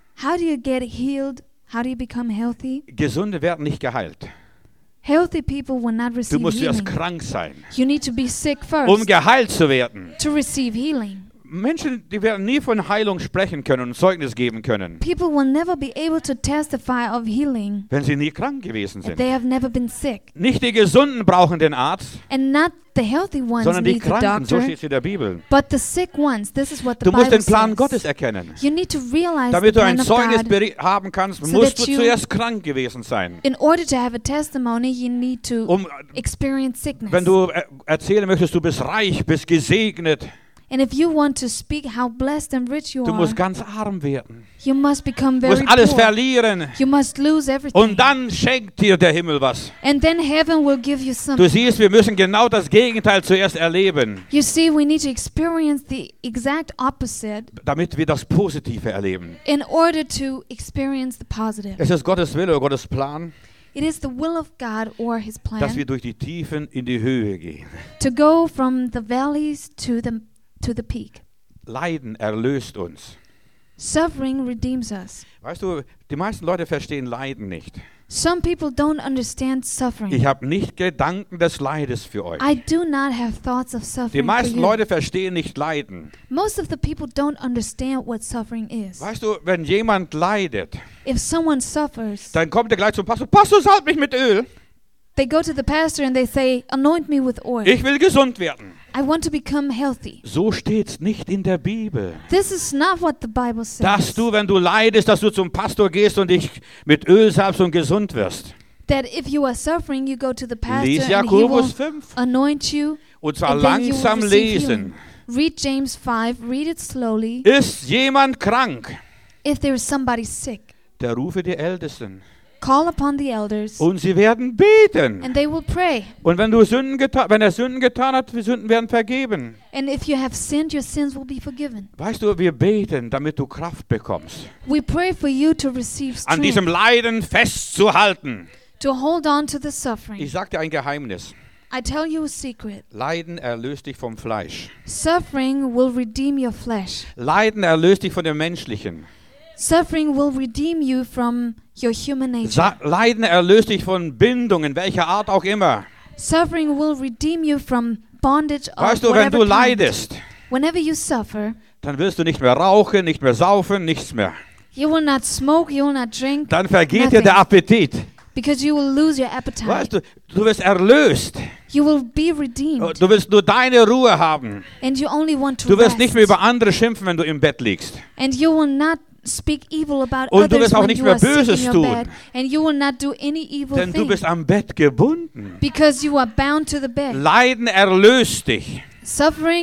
How do you get healed? How do you become healthy? Gesunde werden nicht geheilt. Healthy people will not Du receive musst erst healing. krank sein, You need to be sick um first geheilt zu werden. to receive healing. Menschen, die werden nie von Heilung sprechen können und Zeugnis geben können, People will never be able to testify of healing wenn sie nie krank gewesen if sind. they have never been sick. Nicht die Gesunden brauchen den Arzt, And not the healthy ones sondern die need the Kranken. So doctor, steht es in der Bibel. but the sick ones. This is what the Du musst Bible den Plan says. Gottes erkennen. You need to realize the Damit du ein plan of Zeugnis God. beri- haben kannst, so musst that du you- zuerst krank gewesen sein. In order to have a testimony, you need to Um, experience sickness. wenn du äh, erzählen möchtest, du bist reich, bist gesegnet, And if you want to speak how blessed and rich you du are, musst ganz arm werden. you must become Du very musst alles poor. verlieren. You must lose everything. Und dann schenkt dir der Himmel was. And then heaven will give you Du something. siehst, wir müssen genau das Gegenteil zuerst erleben, You see, we need to experience the exact opposite damit wir das Positive erleben. in order to experience the positive. Es ist Gottes Wille oder Gottes Plan, It is the will of God or His dass wir plan durch die Tiefen in die Höhe gehen. to go from the valleys to the to the peak. Leiden erlöst uns. Suffering redeems us. Weißt du, die meisten Leute verstehen Leiden nicht. Some people don't understand Ich suffering. habe nicht Gedanken des Leides für euch. I do not have thoughts of Die suffering for meisten you. Leute verstehen nicht Leiden. Most of the people don't understand what suffering is. Weißt du, wenn jemand leidet, If someone suffers, dann kommt er gleich zum Pastor. Pastor, salb mich mit Öl. they go to the pastor and they say, anoint me with oil. Ich will gesund werden. I want to become healthy. So steht's nicht in der Bibel. This is not what the Bible says. Dass du, wenn du leidest, dass du zum Pastor gehst und dich mit Öl salbst und gesund wirst. That if you are suffering, you go to the pastor Lies and he Jakobus will fünf. anoint you. Und zwar And then you will langsam receive lesen. healing. Read James five, read it slowly. Ist jemand krank? If there is somebody sick, Der rufe die Ältesten. call upon the elders Und sie werden beten. and they will pray. Und wenn du Sünden getan, wenn er Sünden getan hat, die Sünden werden vergeben. And if you have sinned, your sins will be forgiven. Weißt du, wir beten, damit du Kraft bekommst. We pray for you to receive An strength, diesem Leiden festzuhalten. to hold on to the suffering. Ich sag dir ein Geheimnis. I tell you a secret. Leiden erlöst dich vom Fleisch. Suffering will redeem your flesh. Leiden erlöst dich von dem Menschlichen. Suffering will redeem you from your human nature. Sa Leiden erlöst dich von Bindungen, welcher Art auch immer. Suffering will redeem you from bondage of Weißt du, wenn whatever du kind. leidest, Whenever you suffer, dann wirst du nicht mehr rauchen, nicht mehr saufen, nichts mehr. you will not smoke, you will not drink, Dann vergeht dir der Nothing. Appetit. because you will lose your appetite. Weißt du, du wirst erlöst. You will be redeemed, Du willst nur deine Ruhe haben. and you only want to Du wirst rest. nicht mehr über andere schimpfen, wenn du im Bett liegst. And you will not speak evil about Und du others wirst auch when nicht you mehr are sick Böses in your tun. bed. And you will not do any evil Denn du thing, bist am Bett gebunden. because you are bound to the bed. Leiden erlöst dich. Suffering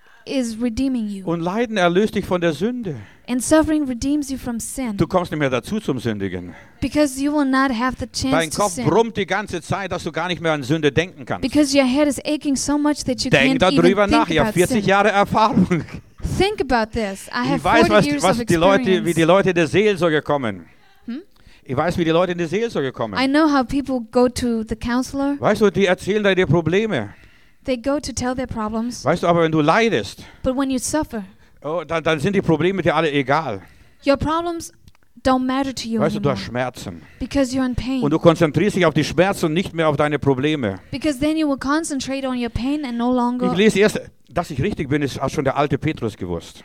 is redeeming you. Und Leiden erlöst dich von der Sünde. And suffering redeems you from sin, Du kommst nicht mehr dazu zum Sündigen. because you will not have the Dein chance to Kopf sin. brummt die ganze Zeit, dass du gar nicht mehr an Sünde denken kannst. Because your head is aching so much that you Denk can't even darüber think nach. Ich habe about vierzig sin. Jahre Erfahrung. Think about this. I Ich have weiß, forty was, years was of die Leute, wie die experience. Leute in der Seelsorge kommen. Hm? Ich weiß, wie die Leute in die Seelsorge kommen. I know how people go to the counselor. Weißt du, die erzählen dir die Probleme. They go to tell their problems. Weißt du, aber wenn du leidest, But when you suffer, oh, dann, dann sind die Probleme dir alle egal. your problems don't matter to you Weißt du, du anymore, hast Schmerzen. because you're in pain. Und du konzentrierst dich auf die Schmerzen und nicht mehr auf deine Probleme. Because then you will concentrate on your pain and no Ich longer. lese erst, dass ich richtig bin, ist auch schon der alte Petrus gewusst.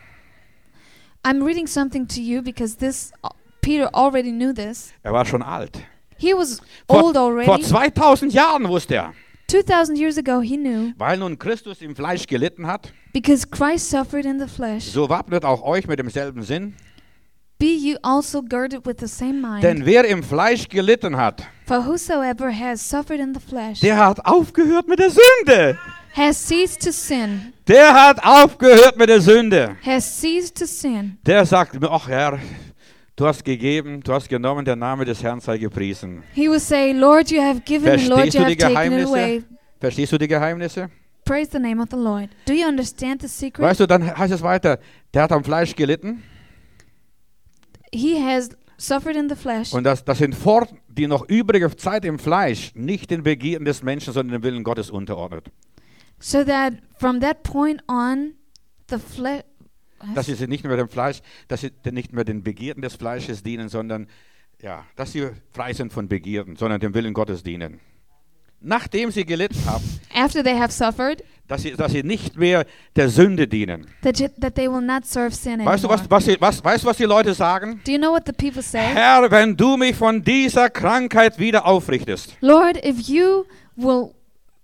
I'm reading something to you because this Peter already knew this. Er war schon alt. He was Vor, old vor already. zweitausend Jahren wusste er. two thousand years ago he knew, Weil nun Christus im Fleisch gelitten hat, because Christ suffered in the flesh. so wappnet auch euch mit demselben Sinn. Be you also girded with the same mind. Denn wer im Fleisch gelitten hat, For whosoever has suffered in the flesh der hat aufgehört mit der Sünde. has ceased to sin, Der hat aufgehört mit der Sünde. has ceased to sin. Der sagt mir, ach Herr, du hast gegeben, du hast genommen, der Name des Herrn sei gepriesen. He will say, Lord, you have given, and Lord, Verstehst you du die have taken it away. Geheimnisse? Verstehst du die Geheimnisse? Praise the name of the Lord. Do you understand the secret? Weißt du, dann heißt es weiter, der hat am Fleisch gelitten He has suffered in the flesh, und das, das sind fort die noch übrige Zeit im Fleisch nicht den Begierden des Menschen, sondern dem Willen Gottes unterordnet. so that from that point on, the flesh, dass sie nicht mehr dem Fleisch, dass sie nicht mehr den Begierden des Fleisches dienen, sondern ja, dass sie frei sind von Begierden, sondern dem Willen Gottes dienen. Nachdem sie gelitten haben, After they have suffered, dass sie, dass sie nicht mehr der Sünde dienen. that, you, that they will not serve sin Weißt du, anymore. was, was, sie, was, weißt, du, was die Leute sagen? Do you know what the people say? Herr, wenn du mich von dieser Krankheit wieder aufrichtest, Lord, if you will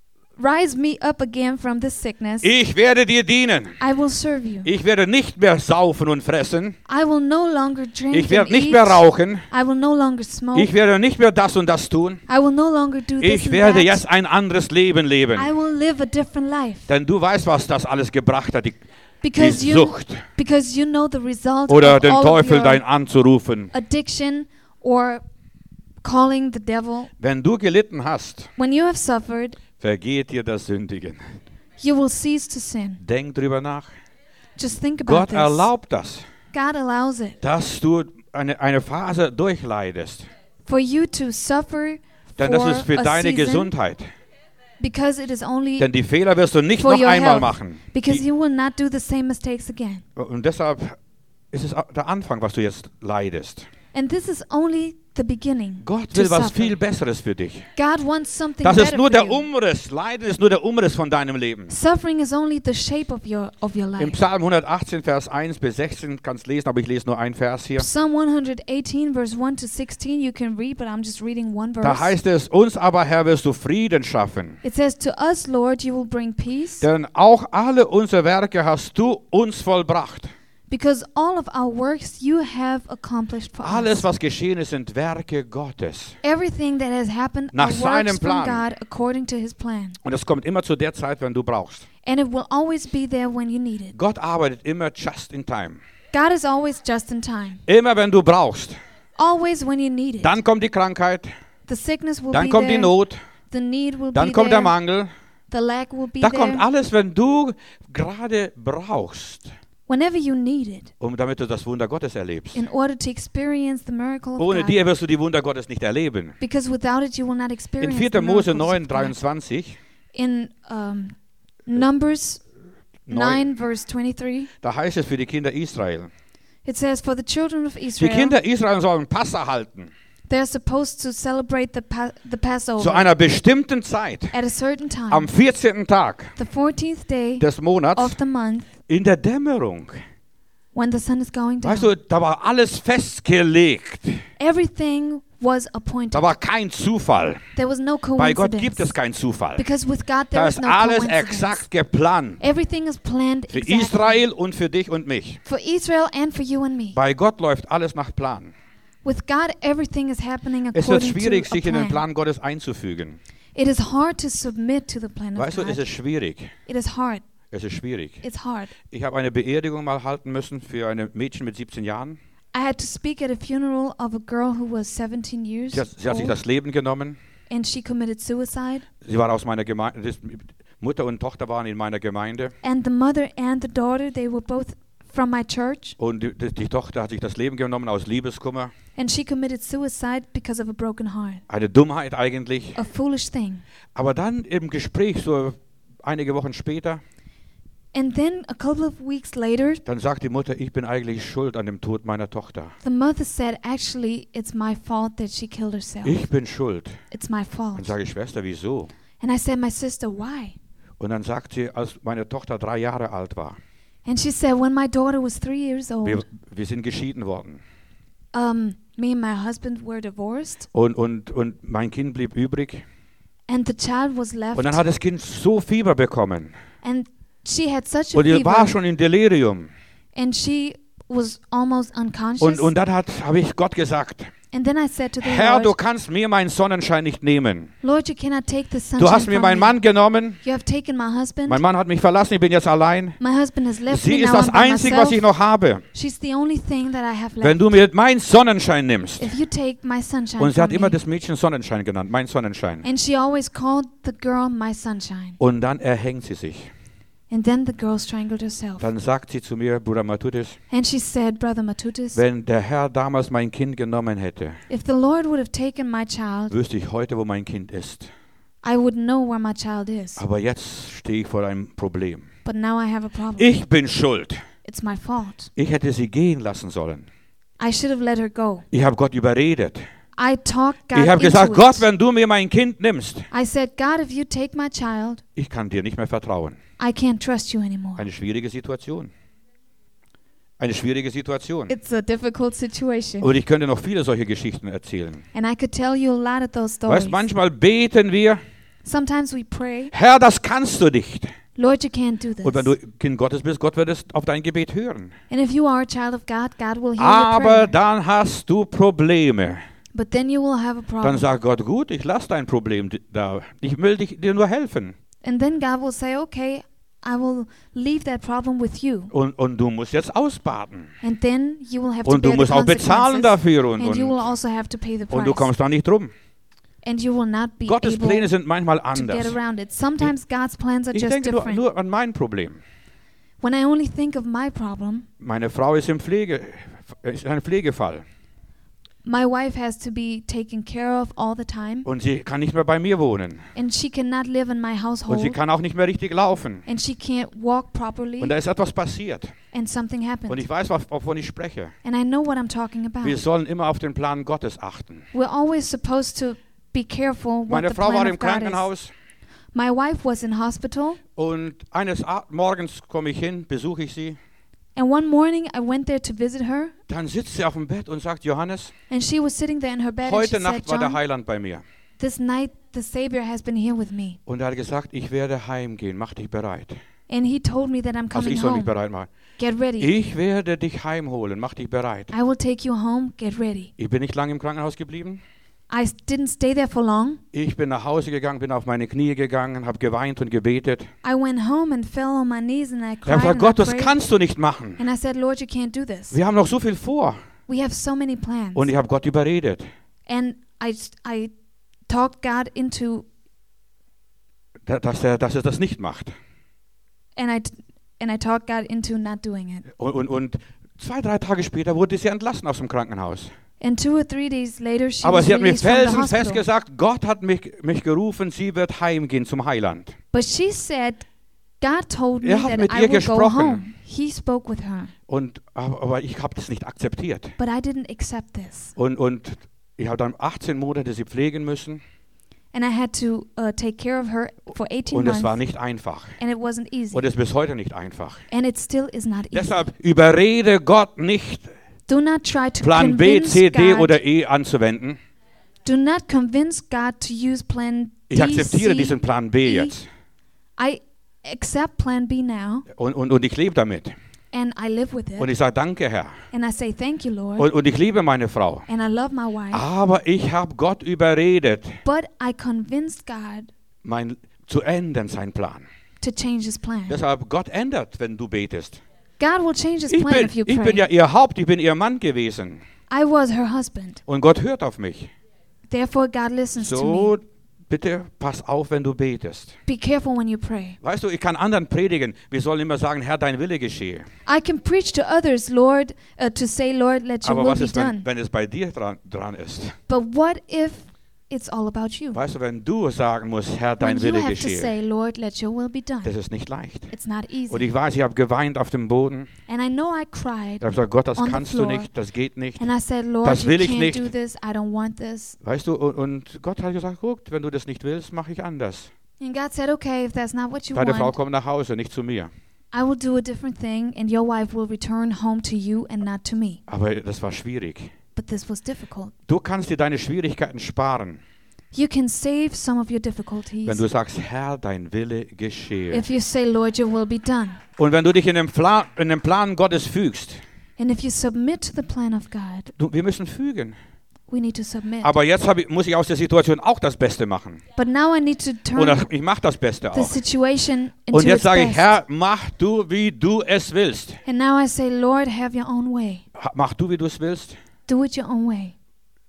rise me up again from this sickness, ich werde dir dienen. I will serve you. Ich werde nicht mehr saufen und fressen. I will no longer drink Ich and werde nicht eat. mehr rauchen. I will no longer smoke. Ich werde nicht mehr das und das tun. I will no longer do this Ich and werde that. jetzt ein anderes Leben leben. I will live a different life. Denn du weißt, was das alles gebracht hat, die, die Because you, Sucht because you know the result oder of den all of Teufel your dein anzurufen. addiction or calling the devil. Wenn du gelitten hast, When you have suffered, vergeht dir das Sündigen. you will cease to sin. Denk drüber nach. Just think about Gott this. erlaubt das, God allows it dass du eine, eine Phase durchleidest. for you to suffer Denn das for ist für a deine season Gesundheit. because it is only Denn die Fehler wirst du nicht for noch your einmal health. machen. Because Die, you will not do the same mistakes again. und deshalb ist es der Anfang, was du jetzt leidest. And this is only the beginning. Gott to will was suffer. viel Besseres für dich. God wants something Das better ist nur for der you. Umriss. Leiden ist nur der Umriss von deinem Leben. Suffering is only the shape of your of your Im life. Psalm hundertachtzehn, Vers eins bis sechzehn kannst du lesen, aber ich lese nur einen Vers hier. Psalm one eighteen, verse one to sixteen, you can read, but I'm just reading one Da verse. heißt es, uns aber, Herr, wirst du Frieden schaffen. It says, to us, Lord, you will bring peace, Denn auch alle unsere Werke hast du uns vollbracht. because all of our works you have accomplished for Alles, us. was geschehen ist, sind Werke Gottes. Everything that has happened Nach are seinem works from Plan. God according to His plan. Und es kommt immer zu der Zeit, wenn du brauchst. And it will always be there when you need it. Gott arbeitet immer just in time. God is always just in time. Immer wenn du brauchst. Always when you need it. Dann kommt die Krankheit, The sickness will dann be kommt die there. Not, The need will dann be kommt der there. Mangel. The lack will be Da kommt there. alles, wenn du gerade brauchst, Whenever you need it, um damit du das Wunder Gottes erlebst. in order to experience the miracle of Ohne God. dir wirst du die Wunder Gottes nicht erleben. Because without it, you will not In experience the vierter Mose miracles neun, of God. dreiundzwanzig, In um, Numbers neun, nine, verse twenty-three, da heißt es für die Kinder Israel. it says, for the children of Die Israel, Kinder Israel sollen Passa halten. they're supposed to celebrate the, pa- the Passover Zu einer bestimmten Zeit. at a certain time, Am vierzehnten Tag the fourteenth day des Monats of the month, in der Dämmerung. when the sun is going down. Weißt du, da war alles festgelegt. Everything was appointed. Da war kein Zufall. There was no Bei Gott coincidence. gibt es keinen Zufall. Because with God there Da is ist no alles coincidence. exakt geplant. Everything is planned Für exactly. Israel und für dich und mich. For Israel and for you and me. Bei Gott läuft alles nach Plan. With God, everything is happening Es wird according schwierig, to a sich in den plan. Plan Gottes einzufügen. It is hard to submit to the plan of Weißt du, es God. ist schwierig. It is hard. Es ist schwierig. It's hard. Ich habe eine Beerdigung mal halten müssen für ein Mädchen mit siebzehn Jahren. I had to speak at a funeral of a girl who was seventeen years Sie hat, sie hat sich old, das Leben genommen. and she committed suicide. Sie war aus meiner Gemeinde. das- Mutter und Tochter waren in meiner Gemeinde. And the mother and the daughter, they were both from my church. Und die, die die Tochter hat sich das Leben genommen aus Liebeskummer. And she committed suicide because of a broken heart. Eine Dummheit eigentlich. A foolish thing. Aber dann im Gespräch, so einige Wochen später, And then a couple of weeks later, dann sagt die Mutter, ich bin eigentlich schuld an dem Tod meiner Tochter. the mother said, actually, it's my fault that she killed herself. Ich bin schuld. It's my Dann fault. sage ich, Schwester, wieso? And I said, my sister, why? Und dann sagt sie, als meine Tochter drei Jahre alt war, And she said, when my daughter was three years wir, old, wir sind geschieden worden. um, me and my husband were divorced, Und, und, und mein Kind blieb übrig. and the child was left, Und dann hat das Kind so Fieber bekommen. and she had such a Und die war fever, schon in Delirium. and she was almost unconscious. Und, und dann habe ich Gott gesagt, And then I said to the Herr, du Lord, kannst mir meinen Sonnenschein nicht nehmen. Lord, you cannot take the Du sunshine hast mir from meinen me. Mann genommen. You have taken my husband. Mein Mann hat mich verlassen, ich bin jetzt allein. My husband has left Sie me. ist Now das I'm by Einzige, was ich myself. noch habe. She's the only thing that I have left. Wenn du mir meinen Sonnenschein nimmst. If you take my sunshine Und sie hat from immer me. das Mädchen Sonnenschein genannt, mein Sonnenschein. And she always called the girl my sunshine. Und dann erhängt sie sich. And then the girl strangled herself. Dann sagt sie zu mir, Bruder Matutis, And she said, Brother Matutis, wenn der Herr damals mein Kind genommen hätte, if the Lord would have taken my child, wüsste ich heute, wo mein Kind ist. I would know where my child is. Aber jetzt stehe ich vor einem Problem. But now I have a problem. Ich bin schuld. It's my fault. Ich hätte sie gehen lassen sollen. I should have let her go. Ich habe Gott überredet. I talked God Ich habe into gesagt, it. Gott, wenn du mir mein Kind nimmst, I said, God, if you take my child, ich kann dir nicht mehr vertrauen. I can't trust you anymore. Eine schwierige Situation. Eine schwierige Situation. It's a difficult situation. Und ich könnte noch viele solche Geschichten erzählen. And I could tell you a lot of those Weißt, stories. manchmal beten wir, Sometimes we pray, Herr, das kannst du nicht. Lord, you can't do Und wenn this. du Kind Gottes bist, Gott wird es auf dein Gebet hören. And if you are a child of God, God will hear your Aber prayer. dann hast du Probleme. But then you will have a Dann problem. sagt Gott, gut, ich lasse dein Problem d- da. Ich will dich, dir nur helfen. And then God will say, okay, I will leave that problem with you. Und, und du musst jetzt ausbaden. And then you will have to Und du bear the musst auch bezahlen consequences. dafür. Und, And you will und, also have to pay the und du price. kommst da nicht drum. And you will not be Gottes able Pläne sind manchmal to get anders. around it. Sometimes God's plans are Ich just denke nur, different. nur an mein Problem. When I only think of my problem, Meine Frau ist im Pflege, ist ein Pflegefall. my wife has to be taken care of all the time, Und sie kann nicht mehr bei mir wohnen. and she cannot live in my Und sie household, kann auch nicht mehr richtig laufen. and she can't walk properly, Und da ist etwas passiert. and something Und happened. ich weiß, was- wovon ich spreche. And I know what I'm talking about. Wir sollen immer auf den Plan Gottes achten. We're always supposed to be careful what Meine the Frau war plan im of God is. Krankenhaus My wife was in hospital, und eines A- Morgens komme ich hin, besuche ich sie. and one morning I went there to visit her, Dann sitzt sie auf dem Bett und sagt, Johannes, and she was sitting there in her bed, and she heute said, Nacht war der John, Heiland bei mir. this night the Savior has been here with me. Und er hat gesagt, ich werde heimgehen, mach dich bereit. And he told me that I'm Also coming ich soll mich home. bereit machen. Get ready. Ich werde dich heimholen, mach dich bereit. I will take you home. Get ready. Ich bin nicht lange im Krankenhaus geblieben. I s- didn't stay there for long. Ich bin nach Hause gegangen, bin auf meine Knie gegangen, habe geweint und gebetet. I went home and fell on my knees and I Ich habe cried gesagt, and I Gott, das prayed. kannst du nicht machen. And I said, Lord, you can't do this. Wir haben noch so viel vor. We have so many plans. Und ich habe Gott überredet. And I, s- I talked God into, da- dass er, dass er das nicht macht. and I, t- and I talked God into not doing it. Und, und, und zwei, drei Tage später wurde sie entlassen aus dem Krankenhaus. And two or three days later, she Aber was sie hat mir released from the felsenfest hospital. gesagt, Gott hat mich, mich gerufen, sie wird heimgehen zum Heiland. But she said, God told me Er hat that mit I ihr will go gesprochen. home. He spoke with her. Und, aber, aber ich habe das nicht akzeptiert. But I didn't accept this. Und, und ich habe dann achtzehn Monate sie pflegen müssen. And I had to uh, take care of her for eighteen Und months. es war nicht einfach. And it wasn't easy. Und es ist bis heute nicht einfach. And it still is not easy. Deshalb überrede Gott nicht, Do not try to Plan B, convince C, D God. oder E anzuwenden. Do not convince God to use plan Ich D, akzeptiere C, diesen Plan B E. jetzt. I accept plan B now, Und, und, und ich lebe damit. and I live with it. Und ich sage, danke, Herr. And I say, thank you, Lord. Und, und ich liebe meine Frau. And I love my wife. Aber ich habe Gott überredet, But I convinced God mein, zu ändern, sein Plan. to change his plan. Deshalb, Gott ändert, wenn du betest. God will change his Ich plan bin, if you ich pray. bin ja ihr Haupt, ich bin ihr Mann gewesen. I was her husband. Und Gott hört auf mich. Therefore, God listens to me. So, bitte pass auf, wenn du betest. Be careful when you pray. Weißt du, ich kann anderen predigen, wir sollen immer sagen, Herr, dein Wille geschehe. I can preach to others, Lord, uh, to say, Lord, let your Aber will was be ist, done. wenn, wenn es bei dir dran, dran ist? But what if it's all about you? Weißt du, wenn du sagen musst, Herr, When dein you Wille have to geschehe, say, Lord, let your will be done. das ist nicht leicht. It's not Und easy. ich weiß, ich habe geweint auf dem Boden. And I know I cried. Ich habe gesagt, Gott, das On the kannst du floor. nicht, das geht nicht. And I said, Lord, Das you will ich can't nicht. do this. I don't want this. Weißt du, und, und Gott hat gesagt, guck, wenn du das nicht willst, mache ich anders. And God said, okay, if that's not what you Deine Frau want, kommt nach Hause, nicht zu mir. I will do a different thing, and your wife will return home to you and not to me. Aber das war schwierig. But this was difficult. Du kannst dir deine Schwierigkeiten sparen, You can save some of your difficulties wenn du sagst, Herr, dein Wille geschehe. if you say, Lord, your will be done. Und wenn du dich in den, Plan, in den Plan Gottes fügst, And if you submit to the plan of God, du, wir müssen fügen. we need to submit. Aber jetzt hab ich, muss ich aus der Situation auch das Beste machen. But now I need to turn Oder ich mache das Beste the auch. situation into Und jetzt its sage ich, best. Herr, mach du, wie du es willst. And now I say, Lord, have your own way. Ha- Mach du, wie du es willst. Do it your own way.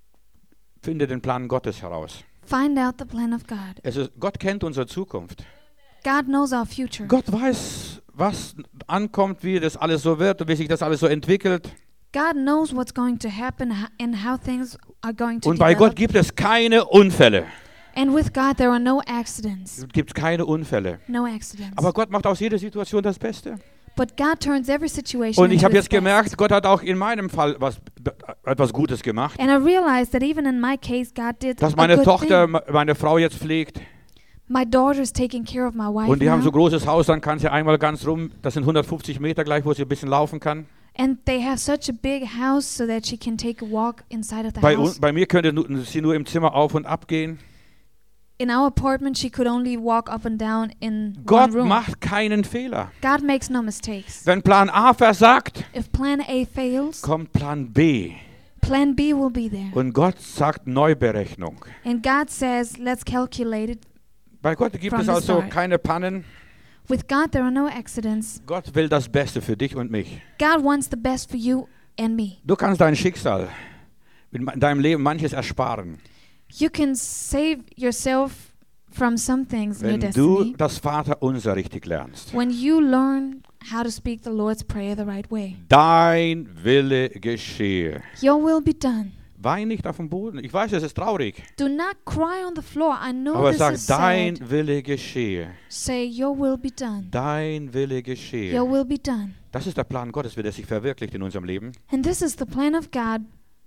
Finde den Plan Gottes heraus. Find out the plan of God. Es ist, Gott kennt unsere Zukunft. God knows our future. Gott weiß, was ankommt, wie das alles so wird und wie sich das alles so entwickelt. God knows what's going to happen h- and how things are going to Und bei Gott develop. gibt es keine Unfälle. And with God, there are no accidents. Es gibt keine Unfälle. No accidents. Aber Gott macht aus jeder Situation das Beste. But God turns every situation Und ich into habe His jetzt gemerkt, best. Gott hat auch in meinem Fall was, etwas Gutes gemacht. And I realized that even in my case, God did Dass a meine good Tochter thing. meine Frau jetzt pflegt. My daughter's taking care of my wife Und die haben so ein now. großes Haus, dann kann sie einmal ganz rum, das sind hundertfünfzig Meter gleich, wo sie ein bisschen laufen kann. And they have such a big house so that she can take a walk inside of the Bei, house. un, bei mir könnte nu, sie nur im Zimmer auf und ab gehen. In our apartment, she could only walk up and down in Gott one room. macht keinen Fehler. God makes no mistakes. Wenn Plan A versagt, If plan A fails, kommt Plan B. plan B will be there. Und Gott sagt Neuberechnung. And God says, let's calculate it. Bei Gott gibt From es the also start. keine Pannen. With God, there are no accidents. Gott will das Beste für dich und mich. God wants the best for you and me. Du kannst dein Schicksal in deinem Leben manches ersparen, You can save yourself from some things in your wenn du destiny das Vaterunser richtig lernst. when you learn how to speak the Lord's Prayer the right way. Dein Wille geschehe. Your will be done. Wein nicht auf dem Boden. Ich weiß, es ist traurig. Do not cry on the floor. I know Aber this sag, is sad. dein Wille geschehe. Say, your will be done. Dein Wille Your geschehe. will be done. Das ist der Plan Gottes, wie der sich verwirklicht in unserem Leben. And this is the plan of God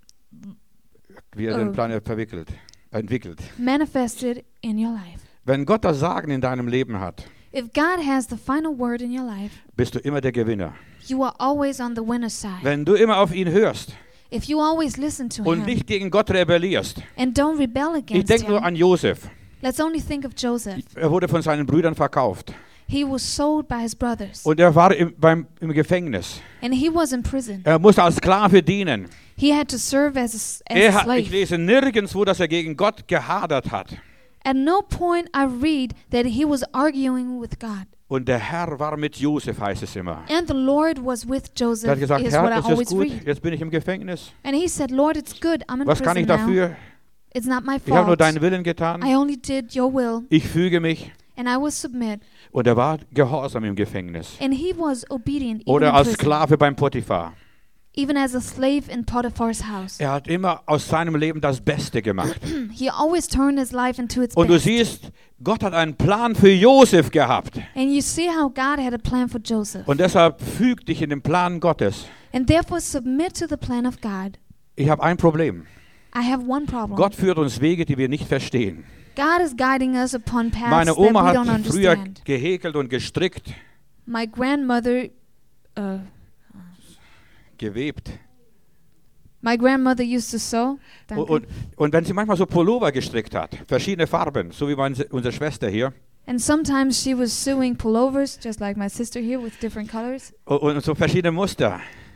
Wie er Oh. den Plan verwickelt, entwickelt. manifested in your life. Wenn Gott das Sagen in deinem Leben hat, If God has the final word in your life, bist du immer der Gewinner. you are always on the winner's side. Wenn du immer auf ihn hörst If you always listen to und him nicht gegen Gott rebellierst. and don't rebel Ich against denke nur him, an Josef. let's only think of Joseph. Er wurde von seinen Brüdern verkauft. He was sold by his brothers Und er war im, beim, im Gefängnis. and he was in prison. Er musste als Sklave dienen. He had to serve as a, as Er a hat, ich slave. lese nirgendwo, dass er gegen Gott gehadert hat. At no point I read that he was arguing with God. Und der Herr war mit Josef, heißt es immer. And the Lord was with Er Joseph hat gesagt, is what I Herr, ist es always gut? read. Jetzt bin ich im Gefängnis. And he said, Lord, it's good. I'm in Was kann prison ich now. dafür? It's not my Ich habe nur fault. deinen Willen getan. I only did your will Ich füge mich. and I will submit. Und er war gehorsam im Gefängnis. And he was obedient even Oder in als prison, Sklave beim Potiphar. even as a slave in Potiphar's house. Er hat immer aus seinem Leben das Beste gemacht. He always turned his life into its Und du best. siehst, Gott hat einen Plan für Josef gehabt. And you see how God had a plan for Joseph. Und deshalb füg dich in den Plan Gottes. And therefore submit to the plan of God. Ich habe ein Problem. I have one problem. Gott führt uns Wege, die wir nicht verstehen. God is guiding us upon paths Meine that Oma we don't hat früher understand. gehäkelt und gestrickt, My grandmother, uh, gewebt. my grandmother used to sew. Und, Danke. und, und wenn sie manchmal so Pullover gestrickt hat, verschiedene Farben, so wie meine, unsere Schwester hier, And sometimes she was sewing pullovers, just like my sister here, with different colors und, und so verschiedene Muster.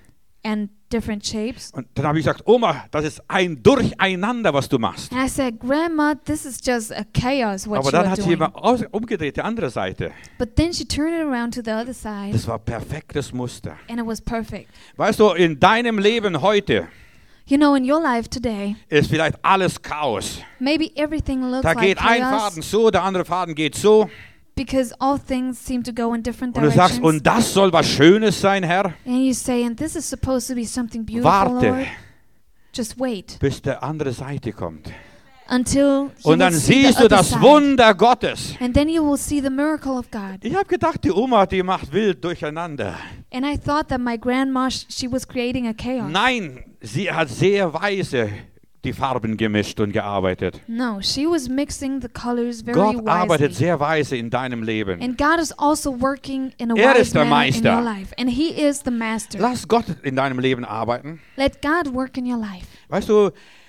and different shapes. Und dann habe ich gesagt, Oma, das ist ein Durcheinander, was du machst. And I said, Grandma, this is just a chaos what Aber you dann are hat sie doing. immer aus, umgedreht, die andere Seite. But then she turned it around to the other side, Das war perfektes Muster. and it was perfect. Weißt du, in deinem Leben heute You know, in your life today, ist vielleicht alles Chaos. maybe everything looks Da like geht ein chaos Faden so, der andere Faden geht so. because all things seem to go in different Und du sagst, directions. und das soll was Schönes sein, Herr? And you say, and this is supposed to be something beautiful, Warte, Lord. Just wait bis der andere Seite kommt. until you Und will dann see the siehst du other das side. Wunder Gottes. And then you will see the miracle of God. Ich habe gedacht, die Oma, die macht wild durcheinander. And I thought that my grandma, sh- she was creating a chaos. Nein, sie hat sehr weise die Farben gemischt und gearbeitet. No, she was mixing the colors very Gott arbeitet wisely. sehr weise in deinem Leben. And God is also working in a Er wise ist der manner in Meister. your life. And He is the master. Lass Gott in deinem Leben arbeiten. Let God work in your life. Weißt du,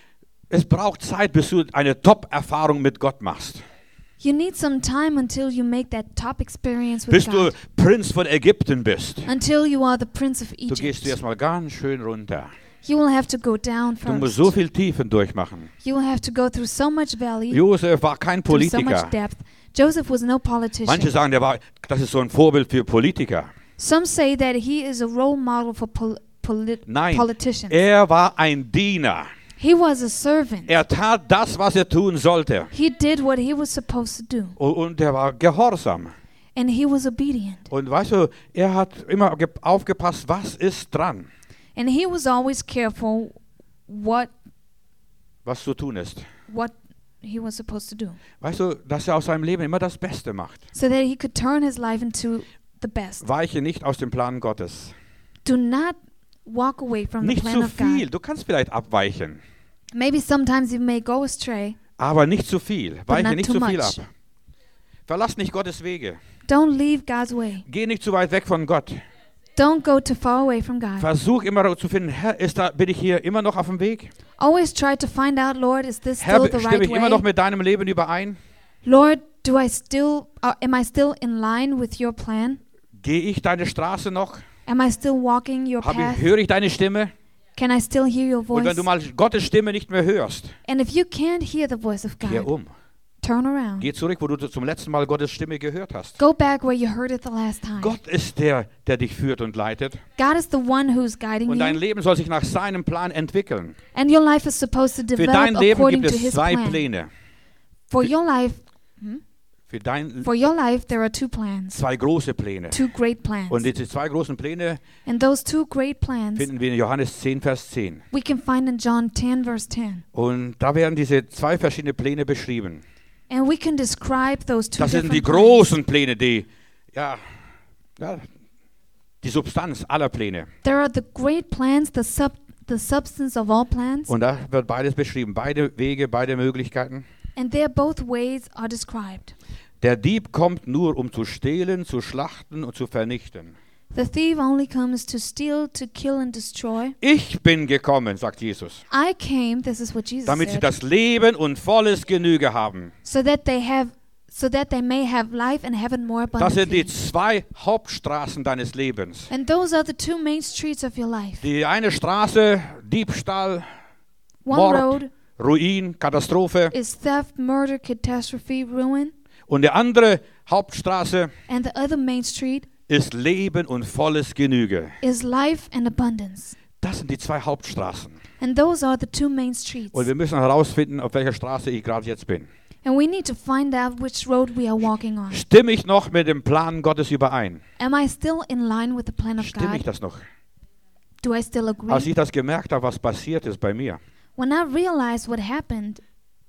es braucht Zeit, bis du eine Top-Erfahrung mit Gott machst. You need some time until you make that top experience with Bis du God. Prinz von Ägypten bist. Until you are the Prince of Du gehst Egypt. erstmal ganz schön runter. You will have to go down Du musst first. so viel Tiefen durchmachen. You will have to go through so much valley, Josef war kein through so much Politiker. depth. Joseph was no politician. Manche sagen, der war, das ist so ein Vorbild für Politiker. Some say that he is a role model for pol- polit- Nein, politicians. er war ein Diener. He was a servant. Er tat das, was er tun sollte. He did what he was supposed to do. Und, und er war gehorsam. And he was obedient. Und weißt du, er hat immer ge- aufgepasst, was ist dran, And he was always careful what was zu tun ist. what he was supposed to do. Weißt du, dass er aus seinem Leben immer das Beste macht. So that he could turn his life into the best. Weiche nicht aus dem Plan Gottes. Do not walk away from the Nicht plan zu of viel. God. Du kannst vielleicht abweichen, Maybe sometimes you may go astray. aber nicht zu viel. Weiche not nicht too zu viel ab. much. Verlass nicht Gottes Wege. Don't leave God's way. Geh nicht zu weit weg von Gott. Don't go too far away from God. Versuch immer zu finden, Herr, ist da, bin ich hier immer noch auf dem Weg? Always try to find out, Lord, is this Herr, still the stimme right ich immer noch way? mit deinem Leben überein? Lord, do I still, uh, am I still in line with your plan? Gehe ich deine Straße noch? Am I still walking your Hab path? ich, höre ich deine Stimme? Can I still hear your Und voice? wenn du mal Gottes Stimme nicht mehr hörst, And if you can't hear the voice of kehr God, um. turn around. Geh zurück, wo du zum letzten Mal Gottes Stimme gehört hast. Go back where you heard it the last time. Gott ist der, der dich führt und leitet. God is the one who's guiding Und dein you, Leben soll sich nach seinem Plan entwickeln. and your life is supposed to Für develop dein Leben according gibt to es His zwei plan. Pläne. For your life, Für dein for your life, there are two plans, zwei große Pläne. two great plans, Und diese zwei großen Pläne and those two great plans finden wir in Johannes zehn, Vers zehn. we can find in John ten, verse ten, Und da werden diese zwei verschiedene Pläne beschrieben. and we can describe those two Das sind die different plans. großen Pläne, die, ja, ja, die Substanz aller Pläne. There are the great plans, the sub, the substance of all plans, Und da wird beides beschrieben. Beide Wege, beide Möglichkeiten. and there both ways are described. Der Dieb kommt nur, um zu stehlen, zu schlachten und zu vernichten. The thief only comes to steal, to kill, and destroy. Ich bin gekommen, sagt Jesus, I came, this is what Jesus damit sie said, das Leben und volles Genüge haben. so that they have, so that they may have life and have it more Das sind die abundantly. zwei Hauptstraßen deines Lebens. And those are the two main streets of your life. Die eine Straße, Diebstahl, One Mord, road Ruin, Katastrophe. is theft, murder, catastrophe, ruin, Und die andere Hauptstraße and the other main street ist Leben und volles Genüge. is life and abundance. Das sind die zwei Hauptstraßen. And those are the two main streets. Und wir müssen herausfinden, auf welcher Straße ich gerade jetzt bin. And we need to find out which road we are walking on. Stimme ich noch mit dem Plan Gottes überein? Am I still in line with the plan of Stimme ich God? das noch? Do I still Als agree? ich das gemerkt habe, was passiert ist bei mir, When I realized what happened,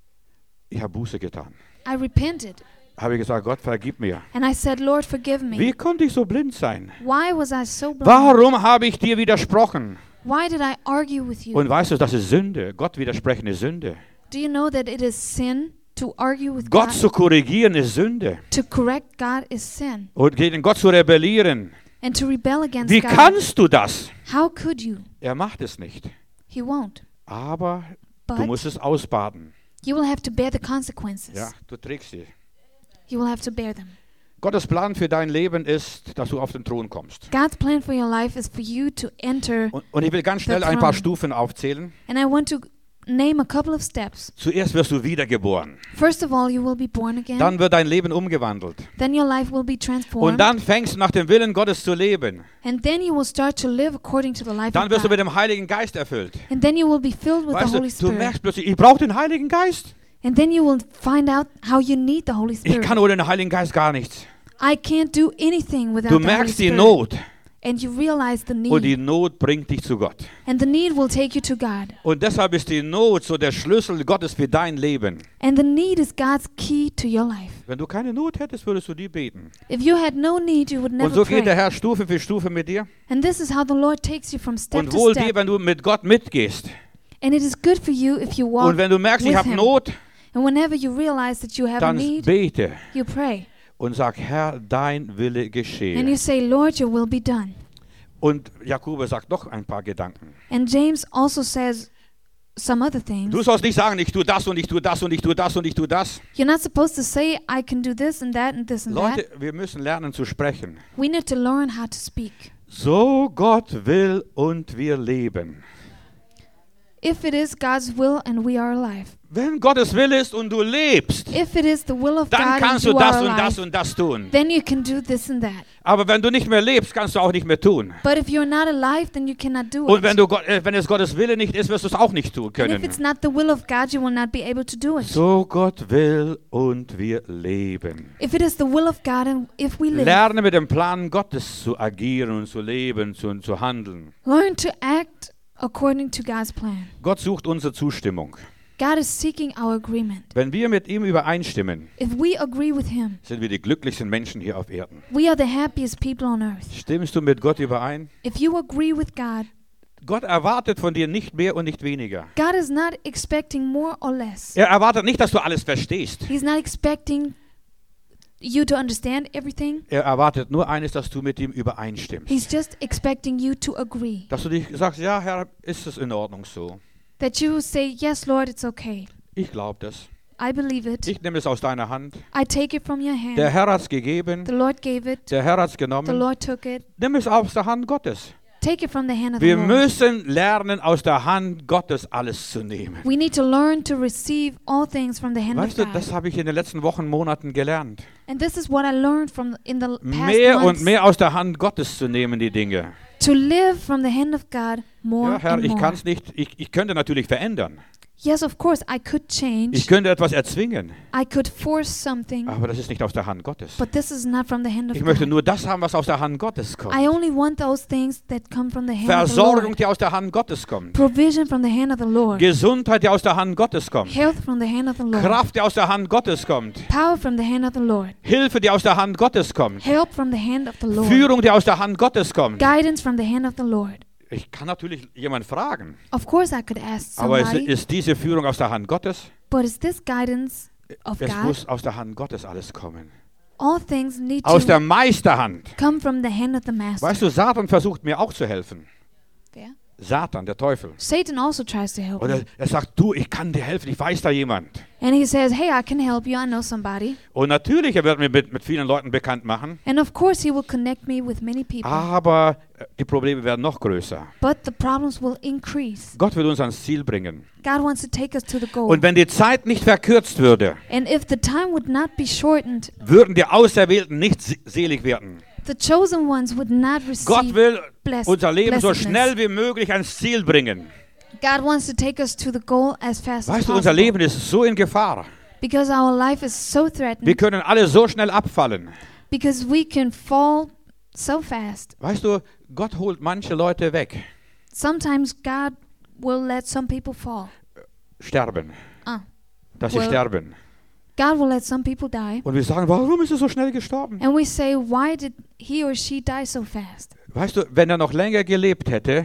ich habe Buße getan. I repented. Habe ich gesagt, Gott, vergib mir. And I said, Lord, forgive me. Wie konnte ich so blind sein? Why was I so blind? Warum habe ich dir widersprochen? Why did I argue with you? Und weißt du, das ist Sünde. Gott widersprechen ist Sünde. Do you know that it is sin to argue with Gott God? zu korrigieren ist Sünde. To correct God is sin. Und gegen Gott zu rebellieren. And to rebel against Wie God, kannst du das? how could you? Er macht es nicht. He won't. Aber du But musst es ausbaden. you will have to bear the consequences. Ja, du trägst sie. You will have to bear them. Gottes Plan für dein Leben ist, dass du auf den Thron kommst. God's plan for your life is for you to enter, Und, und ich will ganz schnell The ein paar throne. Stufen aufzählen. and I want to name a couple of steps. Zuerst wirst du wiedergeboren. First of all, you will be born again. Dann wird dein Leben umgewandelt. Then your life will be transformed. Und dann fängst du nach dem Willen Gottes zu leben. and then you will start to live according to the life Dann of wirst du mit God. dem Heiligen Geist erfüllt. And then you will be filled with Weißt the du, Holy du Spirit. merkst plötzlich, ich brauche den Heiligen Geist. And then you will find out how you need the Holy Ich Spirit. kann ohne den Heiligen Geist gar nichts. I can't do anything without Du the Holy merkst die Spirit. Not. And you realize the Und die need. Not bringt dich zu Gott. And the need will take you to God. Und deshalb ist die Not so der Schlüssel Gottes für dein Leben. And the need is God's key to your life. Wenn du keine Not hättest, würdest du die beten. If you had no need, you would Und never so geht der pray. Herr Stufe für Stufe mit dir. And this is how the Lord takes you from step Und to wohl dir, step. wenn du mit Gott mitgehst. And it is good for you if you walk Und wenn du merkst, ich with habe him. Not, And whenever you realize that you have a dann need, bete you pray. und sag, Herr, dein Wille And you geschehe. say, Lord, your will be done. Und Jakobus sagt noch ein paar Gedanken. And James also says some other Du things. sollst nicht sagen, ich tue das und ich tue das und ich tue das und ich tue das. You're not supposed to say, I can do this and that and this and that. Leute, wir müssen lernen zu sprechen. We need to learn how to speak. So Gott will und wir leben. If it is God's will and we are alive. Wenn Gottes Wille ist und du lebst, If it is the will of dann God and kannst you du das are und das alive, und das tun. then you can do this and that. Aber wenn du nicht mehr lebst, kannst du auch nicht mehr tun. But if you're not alive, then you cannot do Und it. wenn, du, Gott- äh, wenn es Gottes Wille nicht ist, wirst du es auch nicht tun And if können. it's not the will of God, you will not be able to do it. So Gott will und wir leben. If it is the will of God and if we live, Lerne mit dem Plan Gottes zu agieren und zu leben zu, und zu handeln. learn to act according to God's plan. Gott sucht unsere Zustimmung. God is seeking our agreement. Wenn wir mit ihm übereinstimmen, If we agree with Him, sind wir die glücklichsten Menschen hier auf Erden. we are the happiest people on earth. Stimmst du mit Gott überein? If you agree with God, Gott erwartet von dir nicht mehr und nicht weniger. God is not expecting more or less. Er erwartet nicht, dass du alles verstehst. He's not expecting you to understand everything. Er erwartet nur eines, dass du mit ihm übereinstimmst. He's just expecting you to agree. Dass du dich sagst, ja Herr, ist es in Ordnung so. That you say, yes, Lord, it's okay. Ich glaube das. I believe it. Ich nehme es aus deiner Hand. I take it from your hand. Der Herr hat es gegeben. The Lord gave it. Der Herr hat es The genommen. Lord took it. Nimm es aus der Hand Gottes. Take it from the hand of the Wir Lord. müssen lernen, aus der Hand Gottes alles zu nehmen. We need to learn to receive all things from the hand Weißt du, of das God. habe ich in den letzten Wochen, Monaten gelernt. And this is what I learned from in the past Mehr und months. mehr aus der Hand Gottes zu nehmen, die Dinge. To live from the hand of God more Ja, Herr, and ich more. kann es nicht, ich, ich könnte natürlich verändern. Yes, of course, I could change. Ich könnte etwas erzwingen, I could force something, aber das ist nicht aus der Hand Gottes. but this is not from the hand of Ich möchte God. nur das haben, was aus der Hand Gottes kommt. I only want those things that come from the hand of the Versorgung, Lord. die aus der Hand Gottes kommt. Provision from the hand of the Lord. Gesundheit, die aus der Hand Gottes kommt. Health from the hand of the Lord. Kraft, die aus der Hand Gottes kommt. Power from the hand of the Lord. Hilfe, die aus der Hand Gottes kommt. Help from the hand of the Lord. Führung, die aus der Hand Gottes kommt. Guidance from the hand of the Lord. Ich kann natürlich jemand fragen, Of course I could ask aber ist, somebody, ist diese Führung aus der Hand Gottes? but is this guidance of Es God? muss aus der Hand Gottes alles kommen. All things need Aus der to Meisterhand. come from the hand of the Master. Weißt du, Satan versucht mir auch zu helfen. Wer? Satan, der Teufel. Satan also tries to help Und me. er, er sagt, du, ich kann dir helfen, ich weiß da jemand. And he says, hey, I can help you, I know somebody. Und natürlich, er wird mir mit, mit vielen Leuten bekannt machen, And of course he will connect me with many people. aber äh, die Probleme werden noch größer. But the problems will increase. Gott will uns ans Ziel bringen. God wants to take us to the goal. Und wenn die Zeit nicht verkürzt würde, And if the time would not be shortened, würden die Auserwählten nicht se- selig werden. the chosen ones would not Gott receive will bless- unser Leben so blessedness. schnell wie möglich ans Ziel bringen. God wants to take us to the goal as fast as Weißt du, unser possible. Leben ist so in Gefahr. Because our life is so Wir threatened. können alle so schnell abfallen. Because we can fall so fast. Weißt du, Gott holt manche Leute weg, Sometimes God will let some people fall. sterben, Ah. dass sie Well- sterben. God will let some people die. Und wir sagen, warum ist er so schnell gestorben? And we say, why did he or she die so fast? Weißt du, wenn er noch länger gelebt hätte,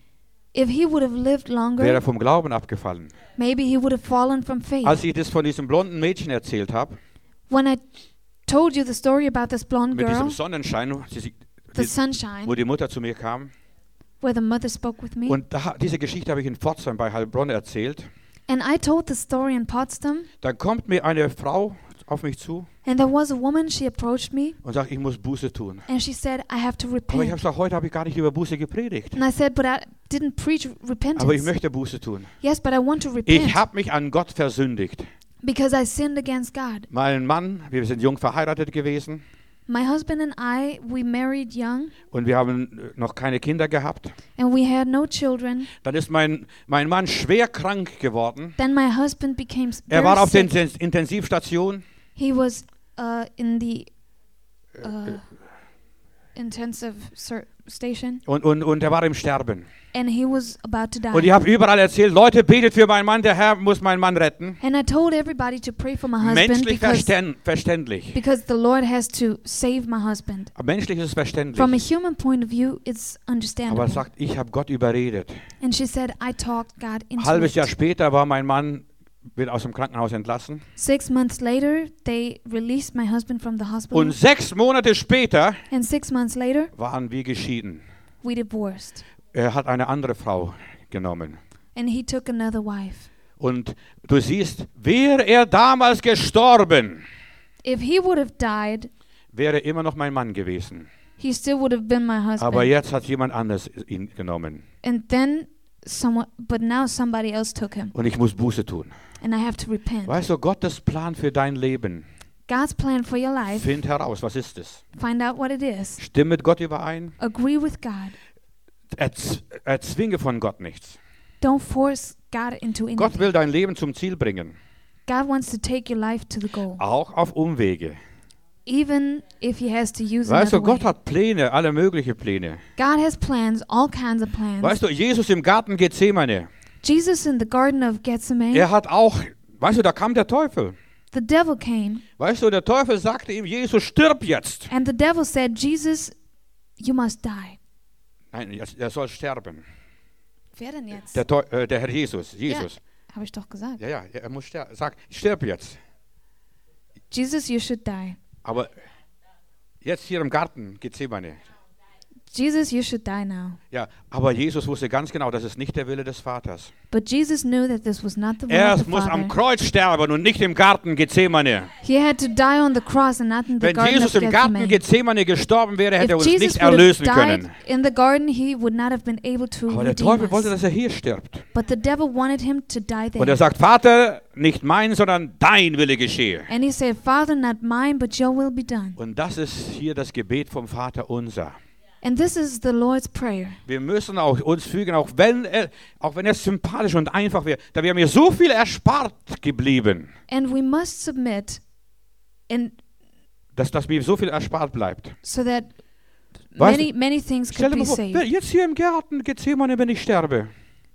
If he would have lived wäre longer, er vom Glauben abgefallen. maybe he would have fallen from faith. Als ich das von diesem blonden Mädchen erzählt habe, When I told you the story about this blonde mit diesem girl, Sonnenschein, sie- sie- the die, sunshine, wo die Mutter zu mir kam, where the mother spoke with me, und da, diese Geschichte habe ich in Pforzheim bei Heilbronn erzählt, and I told the story in Potsdam, dann kommt mir eine Frau auf mich zu and there was a woman, she approached me, und sagt, ich muss Buße tun. and she said, I have to Aber ich repent. habe gesagt, heute habe ich gar nicht über Buße gepredigt. And I said, but I didn't preach Aber ich repentance. möchte Buße tun. Yes, but I want to Ich repent habe mich an Gott versündigt. because I sinned against God. Mein Mann, wir sind jung verheiratet gewesen My husband and I, we married young, und wir haben äh, noch keine Kinder gehabt. and we had no children. Dann ist mein, mein Mann schwer krank geworden. Then my husband became s- Er very war auf der sick. Inten- Intensivstation. He was uh, in the uh, intensive sur- station, Und, und, und er war im Sterben. and he was about to Und die. ich habe überall erzählt, Leute, betet für meinen Mann, der Herr muss meinen Mann retten. And I told everybody to pray for my husband Menschlich because, verständ, verständlich. because the Lord has to save my husband. Aber menschlich ist es From a verständlich. human point of view, it's Aber er understandable. sagt, ich habe Gott überredet. And she said, I talked God Ein into halbes Jahr it. später war mein Mann wird aus dem Krankenhaus entlassen. Six months later, they released my husband from the hospital. Und sechs Monate später And six months later, waren wir geschieden. we divorced. Er hat eine andere Frau genommen. And he took another wife. Und du siehst, wäre er damals gestorben, If he would have died, wäre immer noch mein Mann gewesen. he still would have been my Aber husband. jetzt hat jemand anders ihn genommen. And then someone, but now somebody else took him. Und ich muss Buße tun. And I have to repent. Weißt du, Gottes Plan für dein Leben. God's plan for your life, Find heraus, was ist es? find out what it is. Stimm mit Gott überein. Agree with God. Erz, erzwinge von Gott nichts. Don't force God into Gott anything. will dein Leben zum Ziel bringen. God wants to take your life to the goal. Auch auf Umwege. Even if he has to use Weißt du, another Gott way. hat Pläne, alle möglichen Pläne. God has plans, all kinds of plans. Weißt du, Jesus im Garten Gethsemane, Jesus in the Garden of Gethsemane, Er hat auch, weißt du, da kam der Teufel. the devil came, Weißt du, der Teufel sagte ihm, Jesus, stirb jetzt. and the devil said, Jesus, you must die. Nein, er- er soll sterben. Wer denn jetzt? Der, Teu- äh, der Herr Jesus, Jesus. Habe ich doch gesagt. Ja, ja, er muss sterben. Sag, stirb jetzt. Jesus, you should die. Aber jetzt hier im Garten, Gethsemane. Jesus, you should die now. Ja, aber Jesus wusste ganz genau, das ist nicht der Wille des Vaters. But Jesus knew that this was not the will Er of the muss am Father. Kreuz sterben und nicht im Garten Gethsemane. He had to die on the cross and not in the Wenn Garden Jesus of im Garten Gethsemane. Gethsemane gestorben wäre, hätte er If uns Jesus nicht would have erlösen died können. in the garden, he would not have been able to Aber der redeem Teufel wollte, us. dass er hier stirbt. But the devil wanted him to die Und er there. sagt, Vater, nicht mein, sondern dein Wille geschehe. And he said, Father, not mine, but your will be done. Und das ist hier das Gebet vom Vater unser. And this is the Lord's Prayer. Wir müssen auch uns fügen, auch wenn, er, auch wenn es sympathisch und einfach wäre, da wäre mir so viel erspart geblieben, And we must submit and dass, dass mir so viel erspart bleibt. so that Weißt many, many things Stell could dir be mal vor, saved. jetzt hier im Garten Gethsemane, wenn ich sterbe.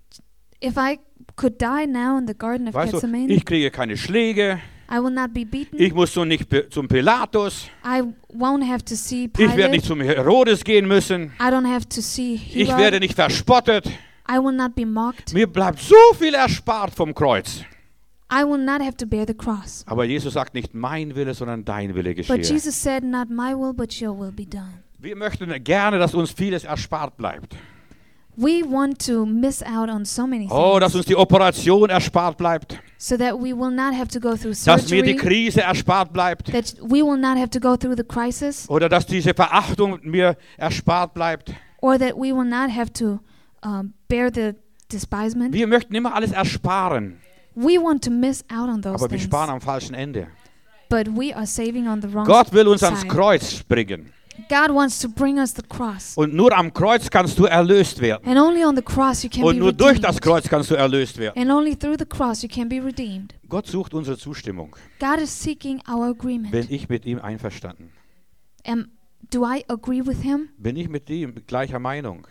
If I could die now in the Garden of Weißt du, Gethsemane, ich kriege keine Schläge, I will not be beaten. ich muss so nicht pe- zum Pilatus, I won't have to see ich werde Pilate. nicht zum Herodes gehen müssen, I don't have to see ich werde Herod. nicht verspottet. I will not be mocked. Mir bleibt so viel erspart vom Kreuz. I will not have to bear the cross. Aber Jesus sagt nicht mein Wille, sondern dein Wille But geschehe. Jesus said, not my will, but your will be done. Wir möchten gerne, dass uns vieles erspart bleibt. We want to miss out on so many Oh, dass things uns die Operation erspart bleibt, so that we will not have to go through dass mir die surgery, Krise erspart bleibt that we will not have to go through the crisis, oder dass diese Verachtung mir erspart bleibt. or that we will not have to um, bear the despisement. Wir möchten immer alles ersparen, We want to miss out on those aber wir things, sparen am falschen Ende. but we are saving on the wrong Gott will uns ans side. Kreuz bringen God wants to bring us the cross. und nur am Kreuz kannst du erlöst werden. And only on the cross you can Und be nur durch redeemed. das Kreuz kannst du erlöst werden. And only through the cross you can be redeemed. Gott sucht unsere Zustimmung. God is seeking our agreement. Bin ich mit ihm einverstanden? Am, do I agree with him? Bin ich mit ihm gleicher Meinung?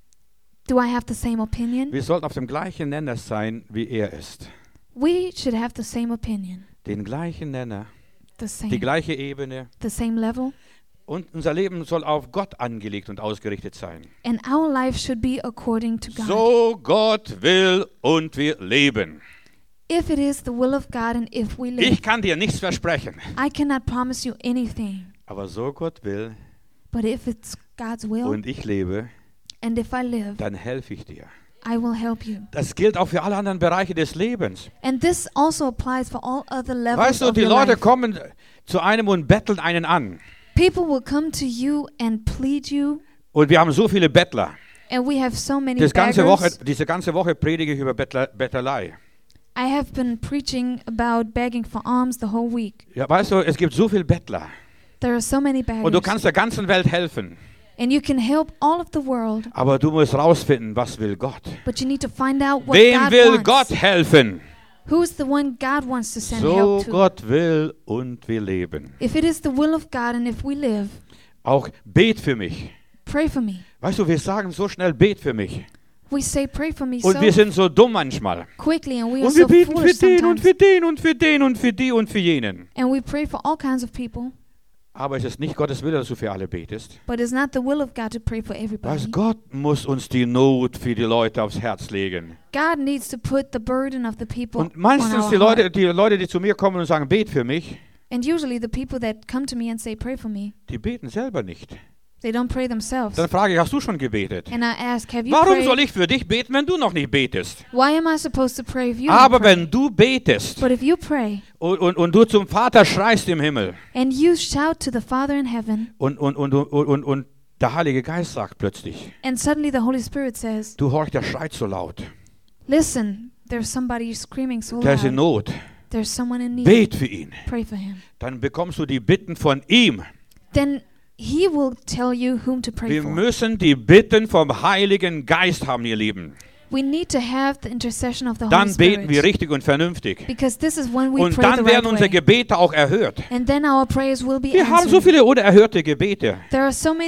Do I have the same opinion? Wir sollten auf dem gleichen Nenner sein, wie er ist. We should have the same opinion, Den gleichen Nenner, the die same, gleiche Ebene. the same level. Und unser Leben soll auf Gott angelegt und ausgerichtet sein. And our life should be according to God. So Gott will und wir leben. If it is the will of God and if we live, Ich kann dir nichts versprechen, I cannot promise you anything. aber so Gott will But if it's God's will und ich lebe, and if I live, dann helfe ich dir. I will help you. Das gilt auch für alle anderen Bereiche des Lebens. And this also applies for all other levels Weißt du, of die your Leute life. kommen zu einem und betteln einen an. People will come to you and plead you, Und wir haben so viele Bettler. and we have so many Das ganze Woche, beggars. diese ganze Woche predige ich über Bettler, Bettelei. I have been preaching about begging for alms the whole week. Ja, weißt du, es gibt so viele Bettler. There are so many Und du beggars. kannst der ganzen Welt helfen. And you can help all of the world, Aber du musst rausfinden, was will Gott. but you need to find out what Wem God will wants. Gott helfen? Who's the one God wants to send So help to? Gott will und wir leben. If it is the will of God and if we live, Auch bet für mich. pray for me. Weißt du, wir sagen so schnell, bet für mich. We say pray for me Und wir so sind so dumm manchmal. quickly, and we are Und wir so beten für foolish den und sometimes. für den und für den und für die und für jenen. And we pray for all kinds of people, Aber es ist nicht Gottes Wille, dass du für alle betest. but it's not the will of God to pray for everybody. Weißt, Gott muss uns die Not für die Leute aufs Herz legen. God needs to put the burden of the people Und on meistens our die Leute, heart. die Leute, die zu mir kommen und sagen, bet für mich, And usually the people that come to me and say pray for me, die beten selber nicht. they don't pray themselves. Dann frage ich, hast du schon gebetet? And I ask, have you Warum prayed? soll ich für dich beten, wenn du noch nicht betest? Why am I supposed to pray if you don't Aber pray? wenn du betest But if you pray und, und, und du zum Vater schreist im Himmel and you shout to the Father in heaven, und, und, und, und, und, und der Heilige Geist sagt plötzlich, and suddenly the Holy Spirit says, du horch, der schreit so laut, listen, there's somebody screaming so der ist in loud. Not, There's someone in need. bet für ihn. Pray for him. Dann bekommst du die Bitten von ihm. Then he will tell you whom to pray Wir for. müssen die Bitten vom Heiligen Geist haben, ihr Lieben. We need to have the intercession of the Holy Dann beten wir Spirit. richtig und vernünftig. Because this is when we Und pray the dann right werden unsere way. Gebete auch erhöht. And then our prayers will be Wir haben so answered. viele unerhörte Gebete. There are so many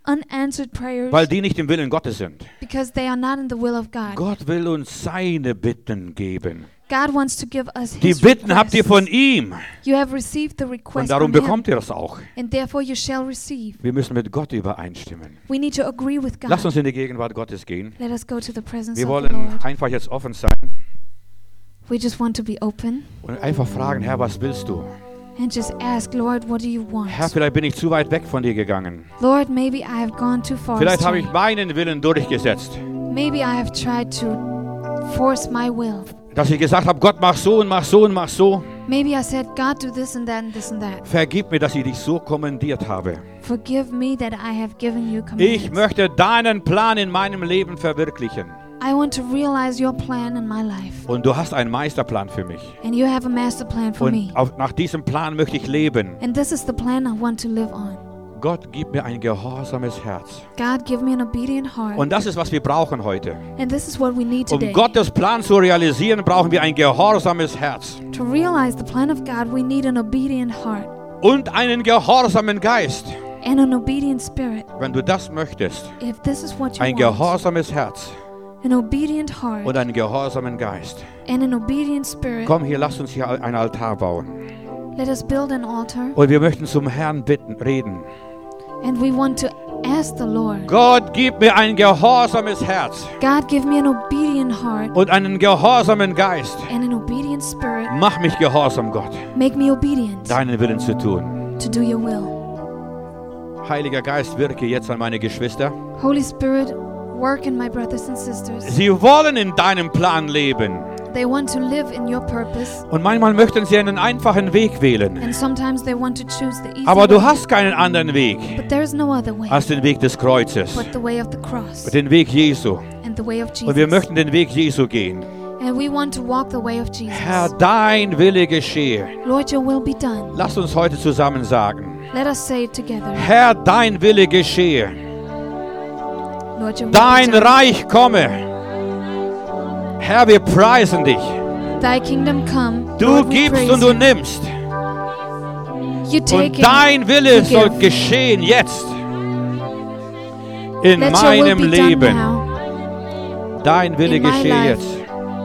unanswered prayers weil die nicht im Willen Gottes sind. because they are not in the will of God. Gott will uns seine Bitten geben. God wants to give us Die His Bitten habt ihr requests. von ihm You have received the und request darum from Him, bekommt ihr das auch. and therefore you shall receive. Wir müssen mit Gott übereinstimmen. We need to agree with God. Lasst uns in die Gegenwart Gottes gehen. Let us go to the presence Wir of the wollen Lord. einfach jetzt offen sein We just want to be open und einfach fragen, Herr, was willst du? and just ask, Lord, what do you want? Herr, vielleicht bin ich zu weit weg von dir gegangen. Lord, maybe I have gone too far Vielleicht habe ich astray. meinen Willen durchgesetzt. Maybe I have tried to force my will. Dass ich gesagt habe, Gott, mach so und mach so und mach so. Maybe I said, God, do this and that and this and that. Vergib mir, dass ich dich so kommandiert habe. Forgive me that I have given you Ich commands. möchte deinen Plan in meinem Leben verwirklichen. I want to realize your plan in my life. Und du hast einen Meisterplan für mich. And you have a master plan for me. Und auf, nach diesem Plan möchte ich leben. And this is the plan I want to live on. Gott, gib mir ein gehorsames Herz. God, give me an obedient heart. Und das ist, was wir brauchen heute. And this is what we need Um today. Gottes Plan zu realisieren, brauchen wir ein gehorsames Herz. To realize the plan of God, we need an obedient heart Und einen gehorsamen Geist. and an obedient spirit. Wenn du das möchtest, If this is what you ein want, gehorsames Herz an obedient heart und einen gehorsamen Geist. and an obedient spirit, Komm hier, lass uns hier einen Altar bauen. let us build an altar. Und wir möchten zum Herrn bitten, reden. And we want to ask the Lord, Gott, gib mir ein gehorsames Herz God, give me an obedient heart und einen gehorsamen Geist. and an obedient spirit. Mach mich gehorsam, Gott, Make me obedient deinen Willen zu tun. to do your will. Heiliger Geist, wirke jetzt an meine Geschwister. Holy Spirit, work in my brothers and sisters. Sie wollen in deinem Plan leben. They want to live in your purpose, Und manchmal möchten sie einen einfachen Weg wählen. and sometimes they want to choose the easy Aber du way. hast keinen anderen Weg But there is no other way als den Weg des Kreuzes. but the way of the cross Den Weg Jesu. and the way of Und wir Jesus. möchten den Weg Jesu gehen. And we want to walk the way of Herr, Jesus. dein Wille geschehe. Lord, your will be done. Lass uns heute zusammen sagen. Let us say it together. Herr, dein Wille geschehe. Lord, your will Dein be done. Reich komme. Herr, wir preisen dich. Thy kingdom come. Du Lord, we gibst praise und du you. nimmst. You take Und it. dein Wille you soll give. geschehen jetzt. In Let your will meinem be done Leben. now. Dein Wille In my geschehe life. jetzt.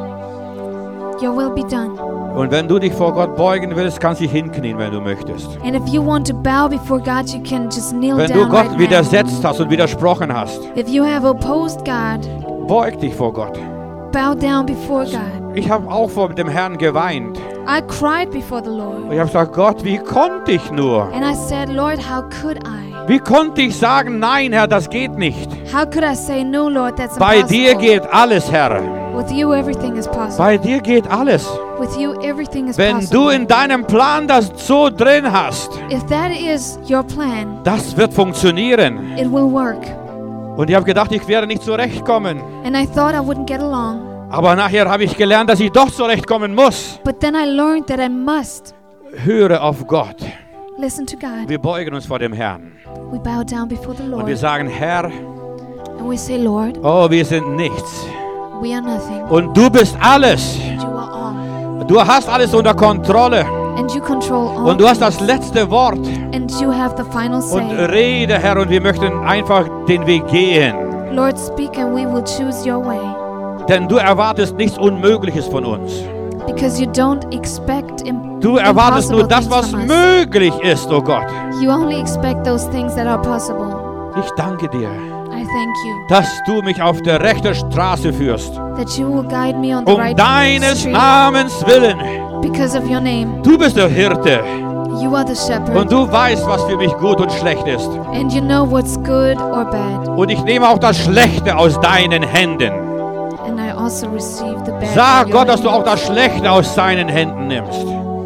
Your will be done. Und wenn du dich vor Gott beugen willst, kannst du dich hinknien, wenn du möchtest. And if you want to bow before God, you can just kneel Wenn du down Gott right now. widersetzt hast und widersprochen hast, If you have opposed God, beug dich vor Gott. bow down before God. Ich habe auch vor dem Herrn geweint. I cried before the Und Lord. ich habe gesagt, Gott, wie konnte ich nur? And I said, Lord, how could I? Wie konnte ich sagen, nein, Herr, das geht nicht. How could I say, no, Lord, that's Bei dir impossible? geht alles, Herr. With you, everything is possible. Bei dir geht alles. With you, everything is Wenn possible. du in deinem Plan das so drin hast, If that is your plan, das wird funktionieren. it will work. Und ich habe gedacht, ich werde nicht zurechtkommen. And I thought I wouldn't get along. Aber nachher habe ich gelernt, dass ich doch zurechtkommen muss. But then I learned that I must Höre auf Gott. listen to God. Wir beugen uns vor dem Herrn. We bow down before the Und wir Lord. sagen, Herr, And we say, Lord, oh, wir sind nichts. we are nothing. Und du bist alles. You are all. Du hast alles unter Kontrolle. And you control all. Und du hast das letzte Wort. And you have the final Und say. rede, Herr, und wir möchten einfach den Weg gehen. Lord, speak and we will choose your way. Denn du erwartest nichts Unmögliches von uns. Because you don't expect im- Du erwartest nur impossible das, things was from us. möglich ist, oh Gott. You only expect those things that are possible. Ich danke dir, I thank you dass du mich auf der rechten Straße führst. that you will guide me on the Um right deines street Namens willen. because of your name. Du bist der Hirte. You are the shepherd Und du weißt, was für mich gut und schlecht ist. and you know what's good or bad. Und ich nehme auch das Schlechte aus deinen Händen. And I also receive the bad. Sag from your Gott, dass du hand. auch das Schlechte aus seinen Händen nimmst.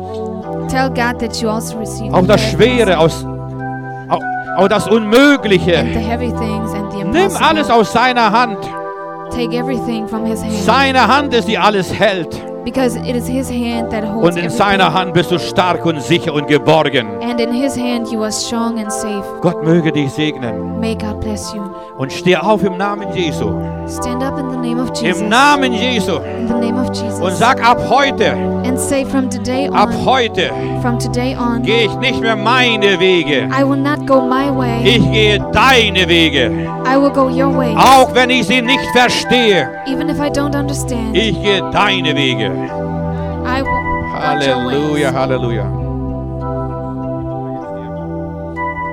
Tell God that you also receive Auch the das bad Schwere, aus, auch, auch das and the Unmögliche. heavy things and the Nimm alles impossible. aus seiner Hand. Take everything from his hand. Seine Hand ist, die alles hält. Because it is His hand that holds Und in everything. seiner Hand bist du stark und sicher und geborgen. And in His hand you are strong and safe. Gott möge dich segnen. May God bless you. Und steh auf im Namen Jesu. Stand up in the name of Jesus. Im Namen Jesu. In the name of Jesus. Und sag ab heute, And say from today ab on, heute from today on, gehe ich nicht mehr meine Wege. I will not go my way. Ich gehe deine Wege. I will go your way. Auch wenn ich sie nicht verstehe. Even if I don't understand, Ich gehe deine Wege. I will walk your ways. Halleluja, Halleluja.